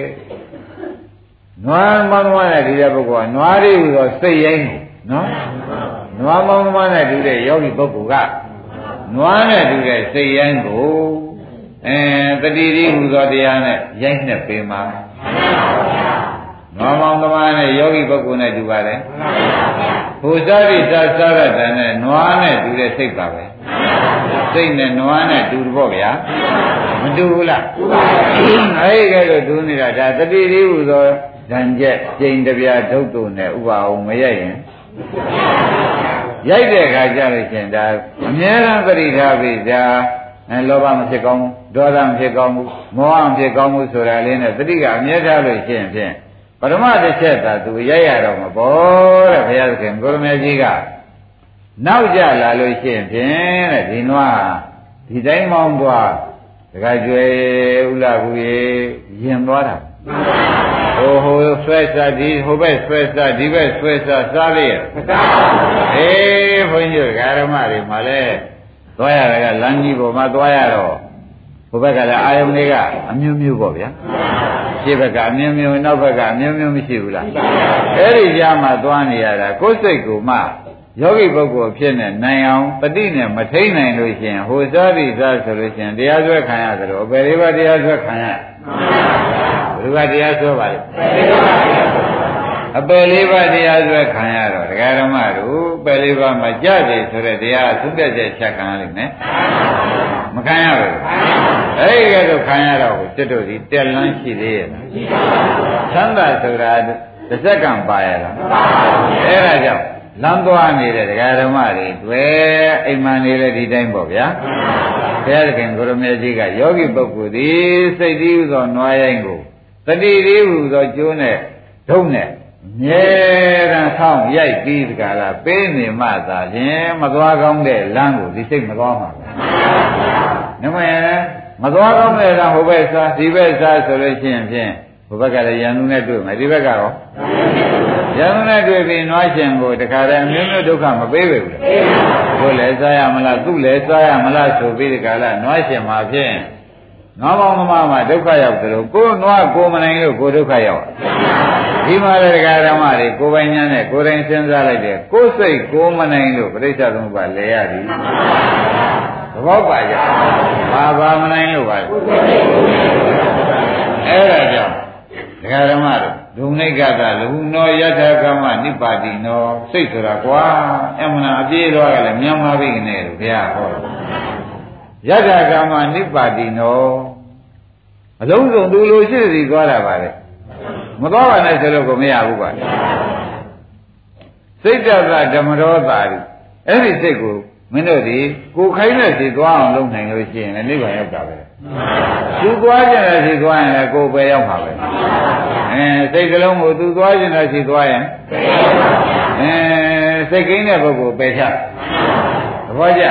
နွားမောင်းသမားနဲ့တူတဲ့ပုဂ္ဂိုလ်ကနွားလေးဟူသောစိတ်ရင်းကိုနော်နွားမောင်းသမားနဲ့တူတဲ့ယောဂီပုဂ္ဂိုလ်ကနွားနဲ့တူတဲ့စိတ်ရင်းကိုတတိတိဟူသောတရားနဲ့ရိုက်နှက်ပေးမှာနွားမောင်သမားနဲ့ယောဂီပုဂ္ဂိုလ်နဲ့တူပါလေဟိုစားပြီးစားရတဲ့နဲ့နွားနဲ့တူတဲ့စိတ်ပါပဲစိတ်နဲ့နွားနဲ့တူတော့ဗျာမတူဘူးလားအဲ့ဒီကဲတော့တူနေတာဒါတတိတိဟူသောဓာန်ကျက်ကျိန်တပြားဒုတ်တုံနဲ့ဥပအောင်မရိုက်ရင်ရိုက်တဲ့အခါကျလို့ရှင်ဒါအများအားပရိထားပြီးဒါလောဘမဖြစ်ကောင်းဘူးဒေါသမဖြစ်ကောင်းဘူးမောဟမဖြစ်ကောင်းဘူးဆိုတာလေးနဲ့တတိကအမြဲထားလို့ရှိရင်ဖြင့်ပရမတစ်ချက်သာသူရိုက်ရတော့မှာပေါ့တဲ့ဘုရားသခင်ကိုရမေကြီးကနောက်ကြလာလို့ရှိရင်ဖြင့်တဲ့ဒီနွားဒီတိုင်းမောင်းသွားတခါကျွယ်ဥလာဘူးရေရင်သွားတာဟိုဆွဲစားဒီဟိုဘက်ဆွဲစားဒီဘက်ဆွဲစားစားလေဘုန်းကြီးဓမ္မတွေမှာလဲသွားရတာကလမ်းကြီးပေါ်မှာသွားရတော့ဘုဘက်ကလည်းအာယုန်တွေကအမျိုးမျိုးပေါ့ဗျာရှေ့ဘက်ကအမျိုးမျိုးနောက်ဘက်ကအမျိုးမျိုးမရှိဘူးလားအဲ့ဒီကြားမှာသွားနေရတာကိုယ်စိတ်ကိုမှယောဂီပုဂ္ဂိုလ်ဖြစ်နေနိုင်အောင်တတိနဲ့မထိန်နိုင်လို့ရှိရင်ဟိုစားပြီးစားဆိုလို့ရှိရင်တရားဆွဲခံရသလိုအပေလေးပါးတရားဆွဲခံရဘယ်လိုကတရားဆွဲပါလဲအပယ်လေးပါးတရားဆွဲခံရတော့ဒကာဓမ္မတို့ပယ်လေးပါးမကြတယ်ဆိုတဲ့တရားသုံးပြချက်ချက်ခံရလိမ့်မယ်မခံရဘူးအဲ့ဒီကတော့ခံရတော့ကျွတ်တို့ဒီတက်လန်းရှိသေးရဲ့လားချမ်းသာဆိုတာတစ်စက္ကန့်ပါရလားအဲ့ဒါကြောင့်လမ်းသွားနေတဲ့ဒကာဓမ္မတွေတွေ့အိမ်မနေလေဒီတိုင်းပေါ့ဗျာဘုရားသခင်ကိုရမေကြီးကယောဂီပုဂ္ဂိုလ်ဒီစိတ်တည်းဟူသောနွားရိုင်းကိုတတိတည်းဟူသောကျိုးနဲ့ဒုံနဲ့မြဲတမ်းဆောင်းရိုက်ပြီးတကလားပေးနေမှသာခြင်းမသွားကောင်းတဲ့လမ်းကိုဒီစိတ်မသွားမှာနမယမသွားကောင်းတဲ့လမ်းဟိုဘက်စားဒီဘက်စားဆိုလို့ရှိရင်ဖြင့်ဟိုဘက်ကလည်းရန်သူနဲ့တွေ့မယ်ဒီဘက်ကရောရန်သူနဲ့တွေ့ပြီးနွားရှင်ကိုတခါတည်းအမျိုးမျိုးဒုက္ခမပေးပဲဘူးကိုယ်လည်းစားရမလားသူ့လည်းစားရမလားဆိုပြီးတခါလားနွားရှင်မှာဖြင့်နွားပေါင်းသမားမှာဒုက္ခရောက်တယ်လို့ကိုယ်နွားကိုမနိုင်လို့ကိုယ်ဒုက္ခရောက်ဒီမှာလည်းဒကာဓမ္မတွေကိုယ်ပိုင်ညာနဲ့ကိုယ်တိုင်စဉ်းစားလိုက်တယ်ကိုယ်စိတ်ကိုမနိုင်လို့ပြိဿသမုပ္ပါလဲရသည်သဘောပါကြဘာမနိုင်လို့ပါလဲအဲ့ဒါကြောင့်ဒကာဓမ္မတို့ဒုနိကကလူနောယထာကမ္မနိပါတိနောစိတ်ဆိုတာကွာအမှန်အပြေးတော့ကလည်းမြန်မာပြည်ကနေလို့ဘုရားဟောယထာကမ္မနိပါတိနောအလုံးစုံသူလိုရှိသည်သွားတာပါလေမသွားပါနဲ့ဆိုလို့ကိုမရဘူးပါစိတ်တသဓမ္မရောတာအဲ့ဒီစိတ်ကိုမင်းတို့ဒီကိုခိုင်းတဲ့စီသွားအောင်လုပ်နိုင်လို့ရှိရင်လည်းနိဗ္ဗာန်ရောက်တာပဲသူသွားကြတဲ့စီသွားရင်လည်းကိုယ်ပဲရောက်မှာပဲစိတ်ကလုံးကိုသူသွားခြင်းတဲ့စီသွားရင်စိတ်ကင်းတဲ့ပုဂ္ဂိုလ်ပဲဖြတ်သဘောကျ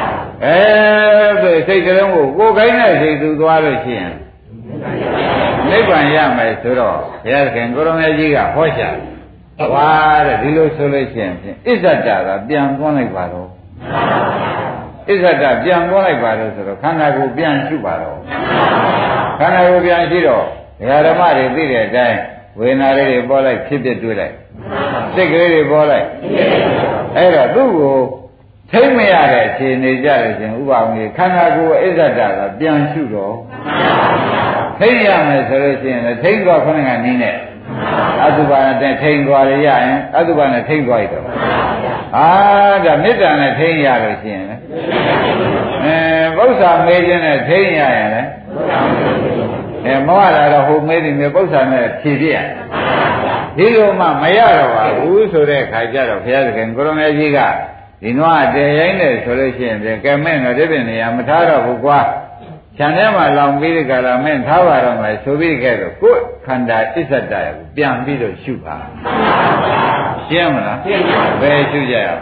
စိတ်ကလုံးကိုကိုယ်ခိုင်းတဲ့စီသူသွားလို့ရှိရင်နိဗ္ဗာန်ရမယ်ဆိုတော့ဘုရားခင်ကိုရမေကြီးကဟောချတယ်ဝါတဲ့ဒီလိုဆိုလို့ရှိရင်အစ္ဆဒကပြန်သွန်းလိုက်ပါတော့အစ္ဆဒပြန်သွန်းလိုက်ပါတော့ဆိုတော့ခန္ဓာကိုယ်ပြန်ရှုပါတော့ခန္ဓာကိုယ်ပြန်ရှိတော့ဒကာဓမ္မတွေသိတဲ့အတိုင်းဝေဒနာလေးတွေပေါ်လိုက်ဖြစ်ဖြစ်တွေ့လိုက်စိတ်ကလေးတွေပေါ်လိုက်အဲ့တော့သူ့ကိုထိမ့်မရတဲ့အခြေအနေကြလို့ရှင်ဥပအောင်ကြီးခန္ဓာကိုယ်အစ္ဆဒကပြန်ရှုတော့ထိမ့်ရမယ်ဆိုလို့ရှိရင်ထိမ့်သွားခဏကနည်းနဲ့အတုပါနဲ့ထိမ့်သွားရရင်အတုပါနဲ့ထိမ့်သွားရတော့ဒါမေတ္တာနဲ့ထိမ့်ရလို့ရှိရင်လေပု္ပ္ပာမေးခြင်းနဲ့ထိမ့်ရရင်လေမောဟလာတော့ဟိုမေးတယ်မြေပု္ပ္ပာနဲ့ဖြည့်ပြရဒီလိုမှမရတော့ပါဘူးဆိုတဲ့ခါကျတော့ဘုရားသခင်ကိုရမေကြီးကဒီနွားတည်ရိုင်းတယ်ဆိုလို့ရှိရင်ကဲမင်းတော့ဒီပြင်နေရာမထားတော့ဘူးကွာခြံထဲမှာလောင်ပြီးဒီကလာမင်းထားပါတော့မယ်ဆိုပြီးခဲ့တော့ကိုယ်ခန္ဓာအစ္ဆဒရကိုပြန်ပြီးတော့ရှုပါရှင်းမလားဘယ်ရှုကြရ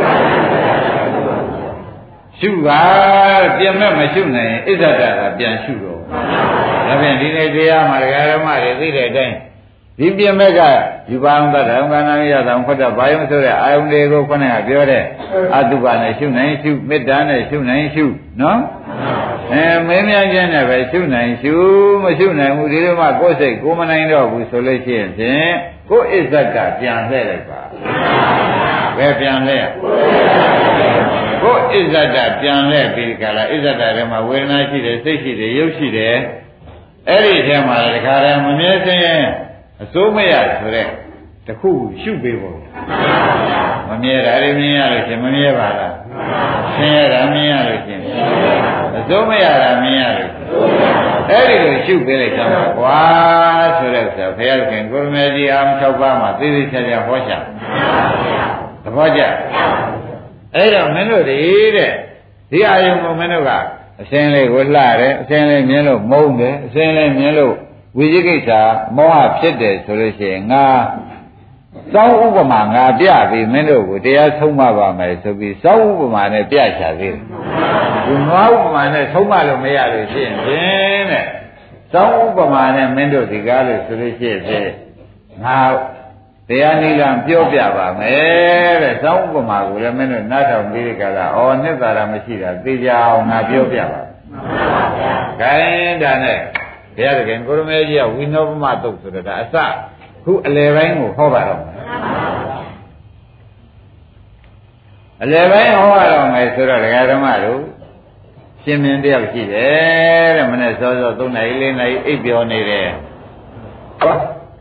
ရှုပါပြင်မဲ့မရှုနိုင်ရင်အစ္ဆဒကပြန်ရှုတော့ဒါဖြင့်ဒီနေ့တရားမှာဒကာဓမ္မတွေသိတဲ့အတိုင်းဒီပြင်မဲ့ကယူပါအောင်တတ်တယ်ခန္ဓာရတာခွတ်တာဘာယုံဆိုတဲ့အာယုန်တွေကိုခொနဲ့ကပြောတဲ့အတုပါနဲ့ရှုနိုင်ရှုမေတ္တာနဲ့ရှုနိုင်ရှုနော်မင်းများချင်းနဲ့ပဲရှုနိုင်ရှုမရှုနိုင်ဘူးဒီလိုမှကိုယ်စိတ်ကိုမနိုင်တော့ဘူးဆိုလို့ရှိရင်ဖြင့်ကိုယ်အစ္ဆဒပြန်လှည့်လိုက်ပါဘယ်ပြန်လှည့်ကိုယ်အစ္ဆဒပြန်လှည့်ပြီးကြလားအစ္ဆဒထဲမှာဝေဒနာရှိတယ်စိတ်ရှိတယ်ရုပ်ရှိတယ်အဲ့ဒီထဲမှာတခါတည်းမမြဲစင်းအစိုးမရဆိုတဲ့တခုရှုပေးဖို့မမြဲတာလည်းမြင်ရလို့ရှင်မမြဲပါလားဆင်းရဲတာမြင်ရလို့ရှင်အစိုးမရတာမြင်ရလို့အဲ့ဒီလိုရှုပေးလိုက်ကြမှာကွာဆိုတဲ့ဆိုဘုရားခင်ကိုရမေကြီးအာ6ပါးမှာသိသိချာချာဟောချသဘောကျအဲ့တော့မင်းတို့တွေတဲ့ဒီအာယုံကိုမင်းတို့ကအစင်းလေးကိုလှတယ်အစင်းလေးမြင်လို့မုန်းတယ်အစင်းလေးမြင်လို့ဝိဇိကိစ္စမောဟဖြစ်တယ်ဆိုလို့ရှိရင်ငါသောဥပမာငါပြပြီးမင်းတို့ကိုတရားဆုံးမပါမယ်ဆိုပြီးသောဥပမာနဲ့ပြချသေးတယ်ဒီနွားဥပမာနဲ့ဆုံးမလို့မရလို့ရှိရင်ဖြင့်တဲ့သောဥပမာနဲ့မင်းတို့ဒီကားလို့ဆိုလို့ရှိရင်ငါတရားနိလံပြောပြပါမယ်တဲ့သောဥပမာကိုလည်းမင်းတို့နားထောင်ပြီးဒီကလာဩနှစ်သာရမရှိတာသိကြအောင်ငါပြောပြပါခိုင်းတာနဲ့ဘုရားသခင်ကိုရမေကြီးကဝိနောပမတုတ်ဆိုတော့ဒါအစခုအလယ်ပိုင်းကိုဟောပါတော့မယ်အလယ်ပိုင်းဟောရတော့မယ်ဆိုတော့ဒကာဓမ္မတို့ရှင်မင်းတယောက်ရှိတယ်တဲ့မနေ့စောစော3 နာရီ4 နာရီအိပ်ပျော်နေတယ်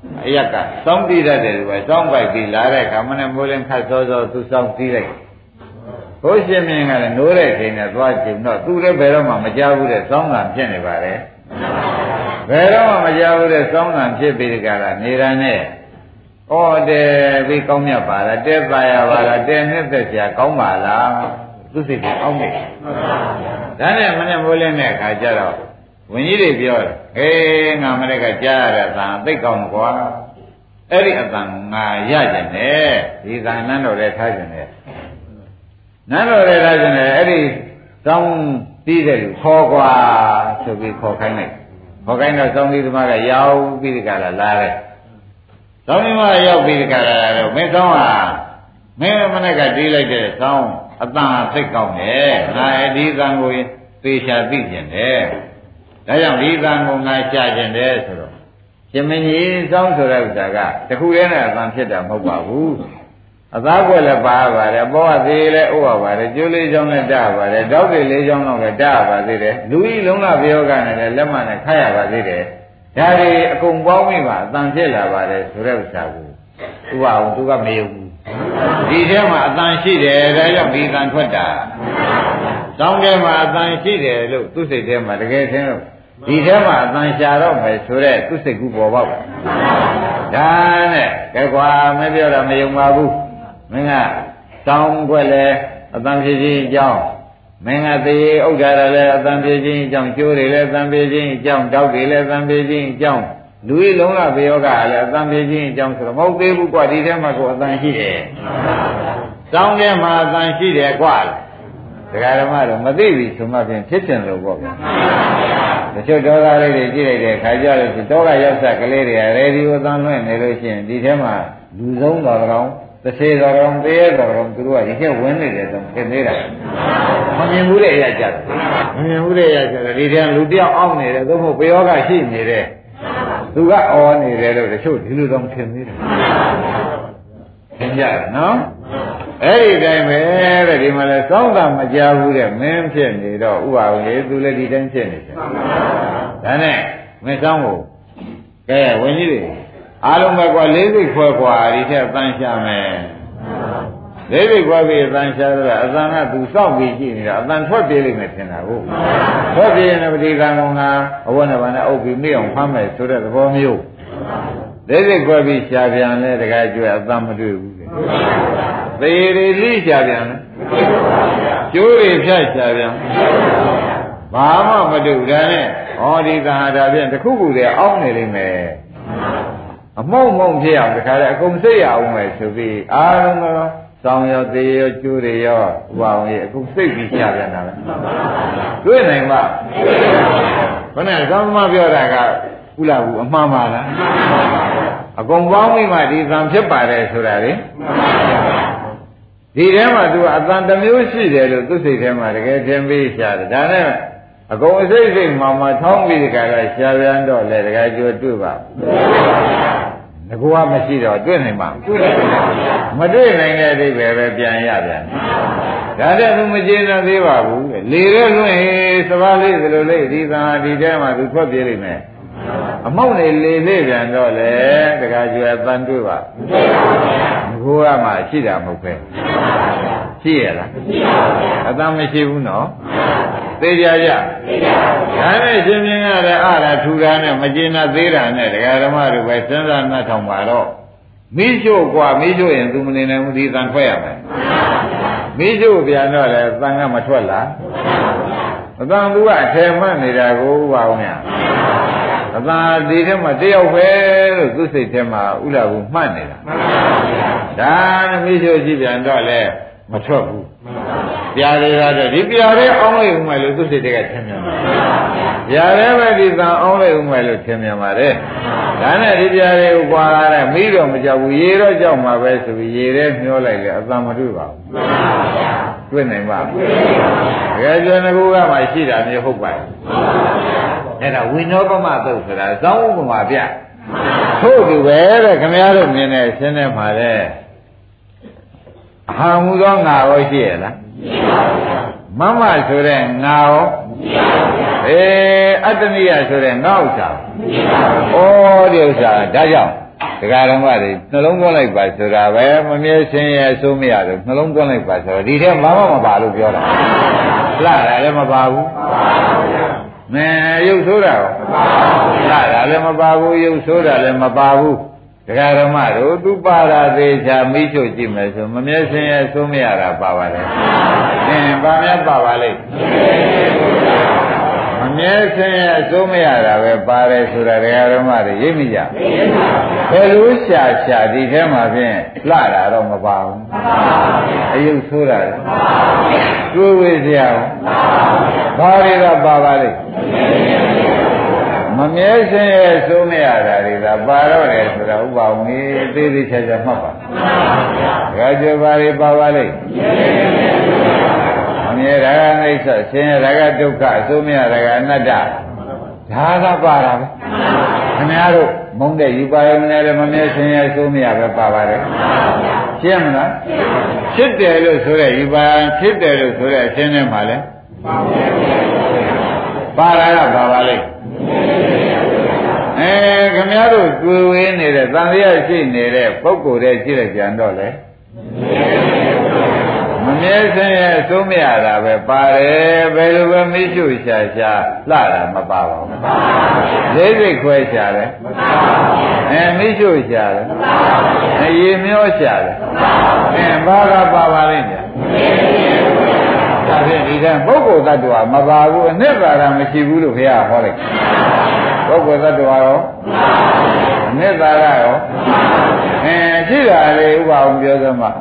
အရက်ကစောင်းတီးတတ်တယ်ဒီပဲစောင်းပိုက်ပြီးလာတဲ့ခါမနဲ့မိုးလင်းခတ်စောစောသူစောင်းတီးလိုက်ဘုရှင်မြင်ကလည်းနိုးတဲ့ချိန်နဲ့သွားကြည့်တော့သူလည်းဘယ်တော့မှမကြောက်ဘူးတဲ့စောင်းကံဖြစ်နေပါလေဘယ်တော့မှမကြောက်ဘူးတဲ့စောင်းကံဖြစ်ပြီးဒီကလာနေရနဲ့ဩတယ်ပြီးကောင်းမြတ်ပါလားတဲပါရပါလားတဲနှစ်သက်စရာကောင်းပါလားသူစိတ်ကအောင်းနေဒါနဲ့မနဲ့မိုးလင်းတဲ့အခါကျတော့ဝင်းကြီးတွေပြောတယ်ဟေးငါမနေ့ကကြားရတဲ့အသံသိကောင်းကွာအဲ့ဒီအသံငါရကြတယ်ဒီသံနန်းတော်ထဲထားကြတယ်နန်းတော်ထဲထားကြတယ်အဲ့ဒီတောင်းပြီးတဲ့လူခေါ်ကွာဆိုပြီးခေါ်ခိုင်းလိုက်ခေါ်ခိုင်းတော့တောင်းပြီးသမားကရောက်ပြီးဒီကလာလာတယ်တောင်းပြီးမှရောက်ပြီးဒီကလာလာတော့မင်းတောင်းဟာမင်းမနေ့ကတီးလိုက်တဲ့တောင်းအသံသိကောင်းတယ်ငါအဲ့ဒီသံကိုသေချာသိကျင်တယ်ဒါကြောင့်ဒီသံကိုငါရှာကျင်တယ်ဆိုတော့ရှင်မင်းကြီးစောင်းဆိုတဲ့ဥစ္စာကတခုတည်းနဲ့အသံဖြစ်တာမဟုတ်ပါဘူးအသားကွက်လည်းပါပါတယ်ဘောကသေးလည်းဥပါပါတယ်ကျိုးလေးချောင်းလည်းတပါတယ်တောက်တွေလေးချောင်းတော့လည်းတပါသေးတယ်လူကြီးလုံးလာပြောကနဲ့လည်းလက်မနဲ့ခတ်ရပါသေးတယ်ဒါတွေအကုန်ပေါင်းပြီးမှအသံဖြစ်လာပါတယ်ဆိုတဲ့ဥစ္စာကိုဥပါအောင်သူကမယုံဘူးဒီထဲမှာအသံရှိတယ်ဒါကြောင့်ဒီအသံထွက်တာတောင်းထဲမှာအသံရှိတယ်လို့သူ့စိတ်ထဲမှာတကယ်ထင်လို့ဒီထဲမှာအတန်ရှာတော့မယ်ဆိုတဲ့သူစိတ်ကူပေါ်ပေါက်ဒါနဲ့ကဲကွာမပြောတာမယုံပါဘူးမင်းကတောင်းွက်လဲအတန်ဖြစ်ခြင်းအကြောင်းမင်းကသေဥဒ္ဒါရလဲအတန်ဖြစ်ခြင်းအကြောင်းကျိုးတွေလဲအတန်ဖြစ်ခြင်းအကြောင်းတောက်တွေလဲအတန်ဖြစ်ခြင်းအကြောင်းလူကြီးလုံးလာဘေယောကလည်းအတန်ဖြစ်ခြင်းအကြောင်းဆိုတော့မဟုတ်သေးဘူးကွာဒီထဲမှာကိုအတန်ရှိတယ်တောင်းထဲမှာအတန်ရှိတယ်ကွာဒကာဓမ္မတော့မသိပြီဆိုမှဖြင့်ဖြစ်ချင်လို့ပေါ့ဗျာတချို့ဒေါသလေးတွေကြည့်လိုက်တဲ့ခါကျတော့တောကရောက်ဆက်ကလေးတွေကရေဒီယိုသံလွှင့်နေလို့ရှိရင်ဒီထဲမှာလူဆုံးတော်ကောင်တစ်စေတော်ကောင်သေးရတော်ကောင်သူတို့ကဒီထဲဝင်နေတယ်ဆိုဖြစ်သေးတာမမြင်ဘူးတဲ့အရာကြတယ်မမြင်ဘူးတဲ့အရာကြတယ်ဒီထဲလူတယောက်အောင့်နေတယ်သို့မဟုတ်ဘယောကရှိနေတယ်သူကအော်နေတယ်လို့တချို့ဒီလိုတော့ထင်သေးတယ်သင်ကြနော်အဲ့ဒီတိုင်းပဲတဲ့ဒီမှာလဲစောင်းတာမကြဘူးတဲ့မင်းဖြစ်နေတော့ဥပါဝင်လေသူလည်းဒီတိုင်းဖြစ်နေတယ်ဒါနဲ့မင်းစောင်းကိုကဲဝင်းကြီးတွေအားလုံးပဲကွာ၄စိတ်ခွဲကွာဒီထက်ပန်းရှာမယ်၄စိတ်ခွဲပြီးပန်းရှာတော့အသံကသူစောင့်ပြီးကြည့်နေတာအသံထွက်ပြေးလိမ့်မယ်ထင်တာကိုထွက်ပြေးရင်ဒီကံကောင်ကအဝတ်နဲ့ဗာနဲ့အုပ်ပြီးမိအောင်ဖမ်းမယ်ဆိုတဲ့သဘောမျိုး၄စိတ်ခွဲပြီးရှာပြန်လဲတခါကျွဲအသံမတွေ့ဘူးသေရီလိရှာပြန်လဲကျိုးတွေဖြတ်ရှာပြန်ဘာမှမတူဒါနဲ့ဟောဒီသာဒါဖြင့်တခုခုတည်းအောင်းနေလိမ့်မယ်အမုံမုံဖြစ်အောင်တခါတည်းအကုန်စိတ်ရအောင်မယ်ဆိုပြီးအားလုံးသောဆောင်းရောသေရောကျိုးတွေရောဥပအောင်ကြီးအကုန်စိတ်ပြီးရှာပြန်တာပဲတွေ့နိုင်ပါဘယ်နဲ့ကောင်းသမားပြောတာကကုလဘူးအမှားပါလားအကုန်ပေါင်းပြီးမှဒီသံဖြစ်ပါတယ်ဆိုတာလေဒီထဲမှာသူကအတန်တစ်မျိုးရှိတယ်လို့သူစိတ်ထဲမှာတကယ်ထင်ပြီးရှာတယ်ဒါနဲ့အကုန်အစိတ်စိတ်မှထောင်းပြီးဒီကရရှာပြန်တော့လေတကယ်ကြိုးတွေ့ပါငကွာမရှိတော့တွေ့နိုင်ပါမတွေ့နိုင်တဲ့အဓိပ္ပာယ်ပဲပြန်ရပြန်ဒါတဲ့သူမကျေနပ်သေးပါဘူးလေရဲလွင့်ဟေးစပါးလေးသလိုလေးဒီသံဒီထဲမှာသူထွက်ပြေးလိမ့်မယ်အမောက်နေလေလေးပြန်တော့လေတခါကျွယ်ပန်းတွေ့ပါငိုရမှရှိတာမဟုတ်ပဲရှိရလားမရှိပါဘူးအတမ်းမရှိဘူးနော်သိကြကြသိကြပါဘူးဒါနဲ့ရှင်မြင်ရတဲ့အားလားထူတာနဲ့မကျေနပ်သေးတာနဲ့ဒကာဓမ္မတို့ပဲစဉ်းစားနှက်ထောင်ပါတော့မိရှို့กว่าမိရှို့ရင်သူမနေနိုင်ဘူးဒီတန်ထွက်ရမယ်မိရှို့ပြန်တော့လေတန်ကမထွက်လားအတန်သူကအထယ်မှတ်နေတာကိုဥပါအောင်များအသာဒီထဲမှာတယောက်ပဲလို့သူစိတ်ထဲမှာဥလာဘူးမှတ်နေတာဒါနဲ့မိရှို့ကြည့်ပြန်တော့လေမထွက်ဘူးပြားတွေကတော့ဒီပြားတွေအောင်းလိုက်ဦးမယ်လို့သူစိတ်တွေကထင်မြင်တယ်ပြားတွေပဲဒီသံအောင်းလိုက်ဦးမယ်လို့ထင်မြင်ပါတယ်ဒါနဲ့ဒီပြားတွေကိုကွာလာတဲ့မိတော့မကြောက်ဘူးရေတော့ကြောက်မှာပဲဆိုပြီးရေထဲမျောလိုက်လေအသာမတွေ့ပါဘူးတွေ့နိုင်ပါဘူးတကယ်ကျွန်းကူကမှရှိတာမျိုးဟုတ်ပါ့အဲ့ဒါဝိနောပမသုတ်ဆိုတာဇောင်းဥပမာပြထို့တူပဲတဲ့ခမည်းတော်မြင်တဲ့ရှင်းတဲ့မှာလေအဟာမူသောငါရောရှိရလားမမဆိုတဲ့ငါရောအတ္တနိယဆိုတဲ့ငါဥစ္စာဩဒီဥစ္စာဒါကြောင့်တရားဓမ္မတွေနှလုံးသွင်းလိုက်ပါဆိုတာပဲမမြဲဆင်းရဲအစိုးမရလို့နှလုံးသွင်းလိုက်ပါဆိုတော့ဒီထဲဘာမှမပါလို့ပြောတာလှတာလည်းမပါဘူးမင်းရုပ်ဆိုးတာရောလှတာလည်းမပါဘူးရုပ်ဆိုးတာလည်းမပါဘူးတရားဓမ္မတို့သူပါရသေးချာမိချုပ်ကြည့်မယ်ဆိုမမြဲဆင်းရဲအစိုးမရတာပါပါလေဘာများပါပါလိမ့်မမြဲဆင်းရဲအစိုးမရတာပဲပါတယ်ဆိုတာတရားဓမ္မတွေရိပ်မိကြဘယ်လိုရှာဒီထဲမှာဖြင့်လှတာတော့မပါဘူးအယုတ်ဆိုးတာတွေးဝေးစရာဘာတွေကပါပါလိမ့်မမြဲဆင်းရဲအစိုးမရတာတွေကပါတော့တယ်ဆိုတာဥပအောင်ကြီးသေးသေးချာချာမှတ်ပါဒါကြောဘာတွေပါပါလိမ့်မမြဲတာကအိဋ္ဌဆင်းရဲတာကဒုက္ခအစိုးမရတာကအနတ္တဒါကပါတာပဲခင်ဗျားတို့မုန်းတဲ့ယူပါယုံနဲ့လည်းမမြဲဆင်းရဲအစိုးမရပဲပါပါတယ်ရှင်းမလားဖြစ်တယ်လို့ဆိုတဲ့ယူပါဖြစ်တယ်လို့ဆိုတဲ့အရှင်းထဲမှာလဲပါတာကပါပါလိမ့်ခင်ဗျားတို့တွေ့ဝေးနေတဲ့သံဃာရှိနေတဲ့ပုဂ္ဂိုလ်တွေရှိတဲ့ကြံတော့လေမမြဲဆင်းရဲအစိုးမရတာပဲပါတယ်ဘယ်လိုပဲမိရှုရှာလှတာမပါပါဘူးလေးစိတ်ခွဲရှာတယ်မိရှုရှာတယ်ရေမျောရှာတယ်ဘာကပါပါလိမ့်မယ်ဒါဖြင့်ဒီကပုဂ္ဂိုလ်တ attva မပါဘူးအနှစ်သာရမရှိဘူးလို့ဘုရားဟောလိုက်ပုဂ္ဂိုလ်တ attva ရောအနှစ်သာရရောရှိတာလေဥပအောင်ပြောသမှာ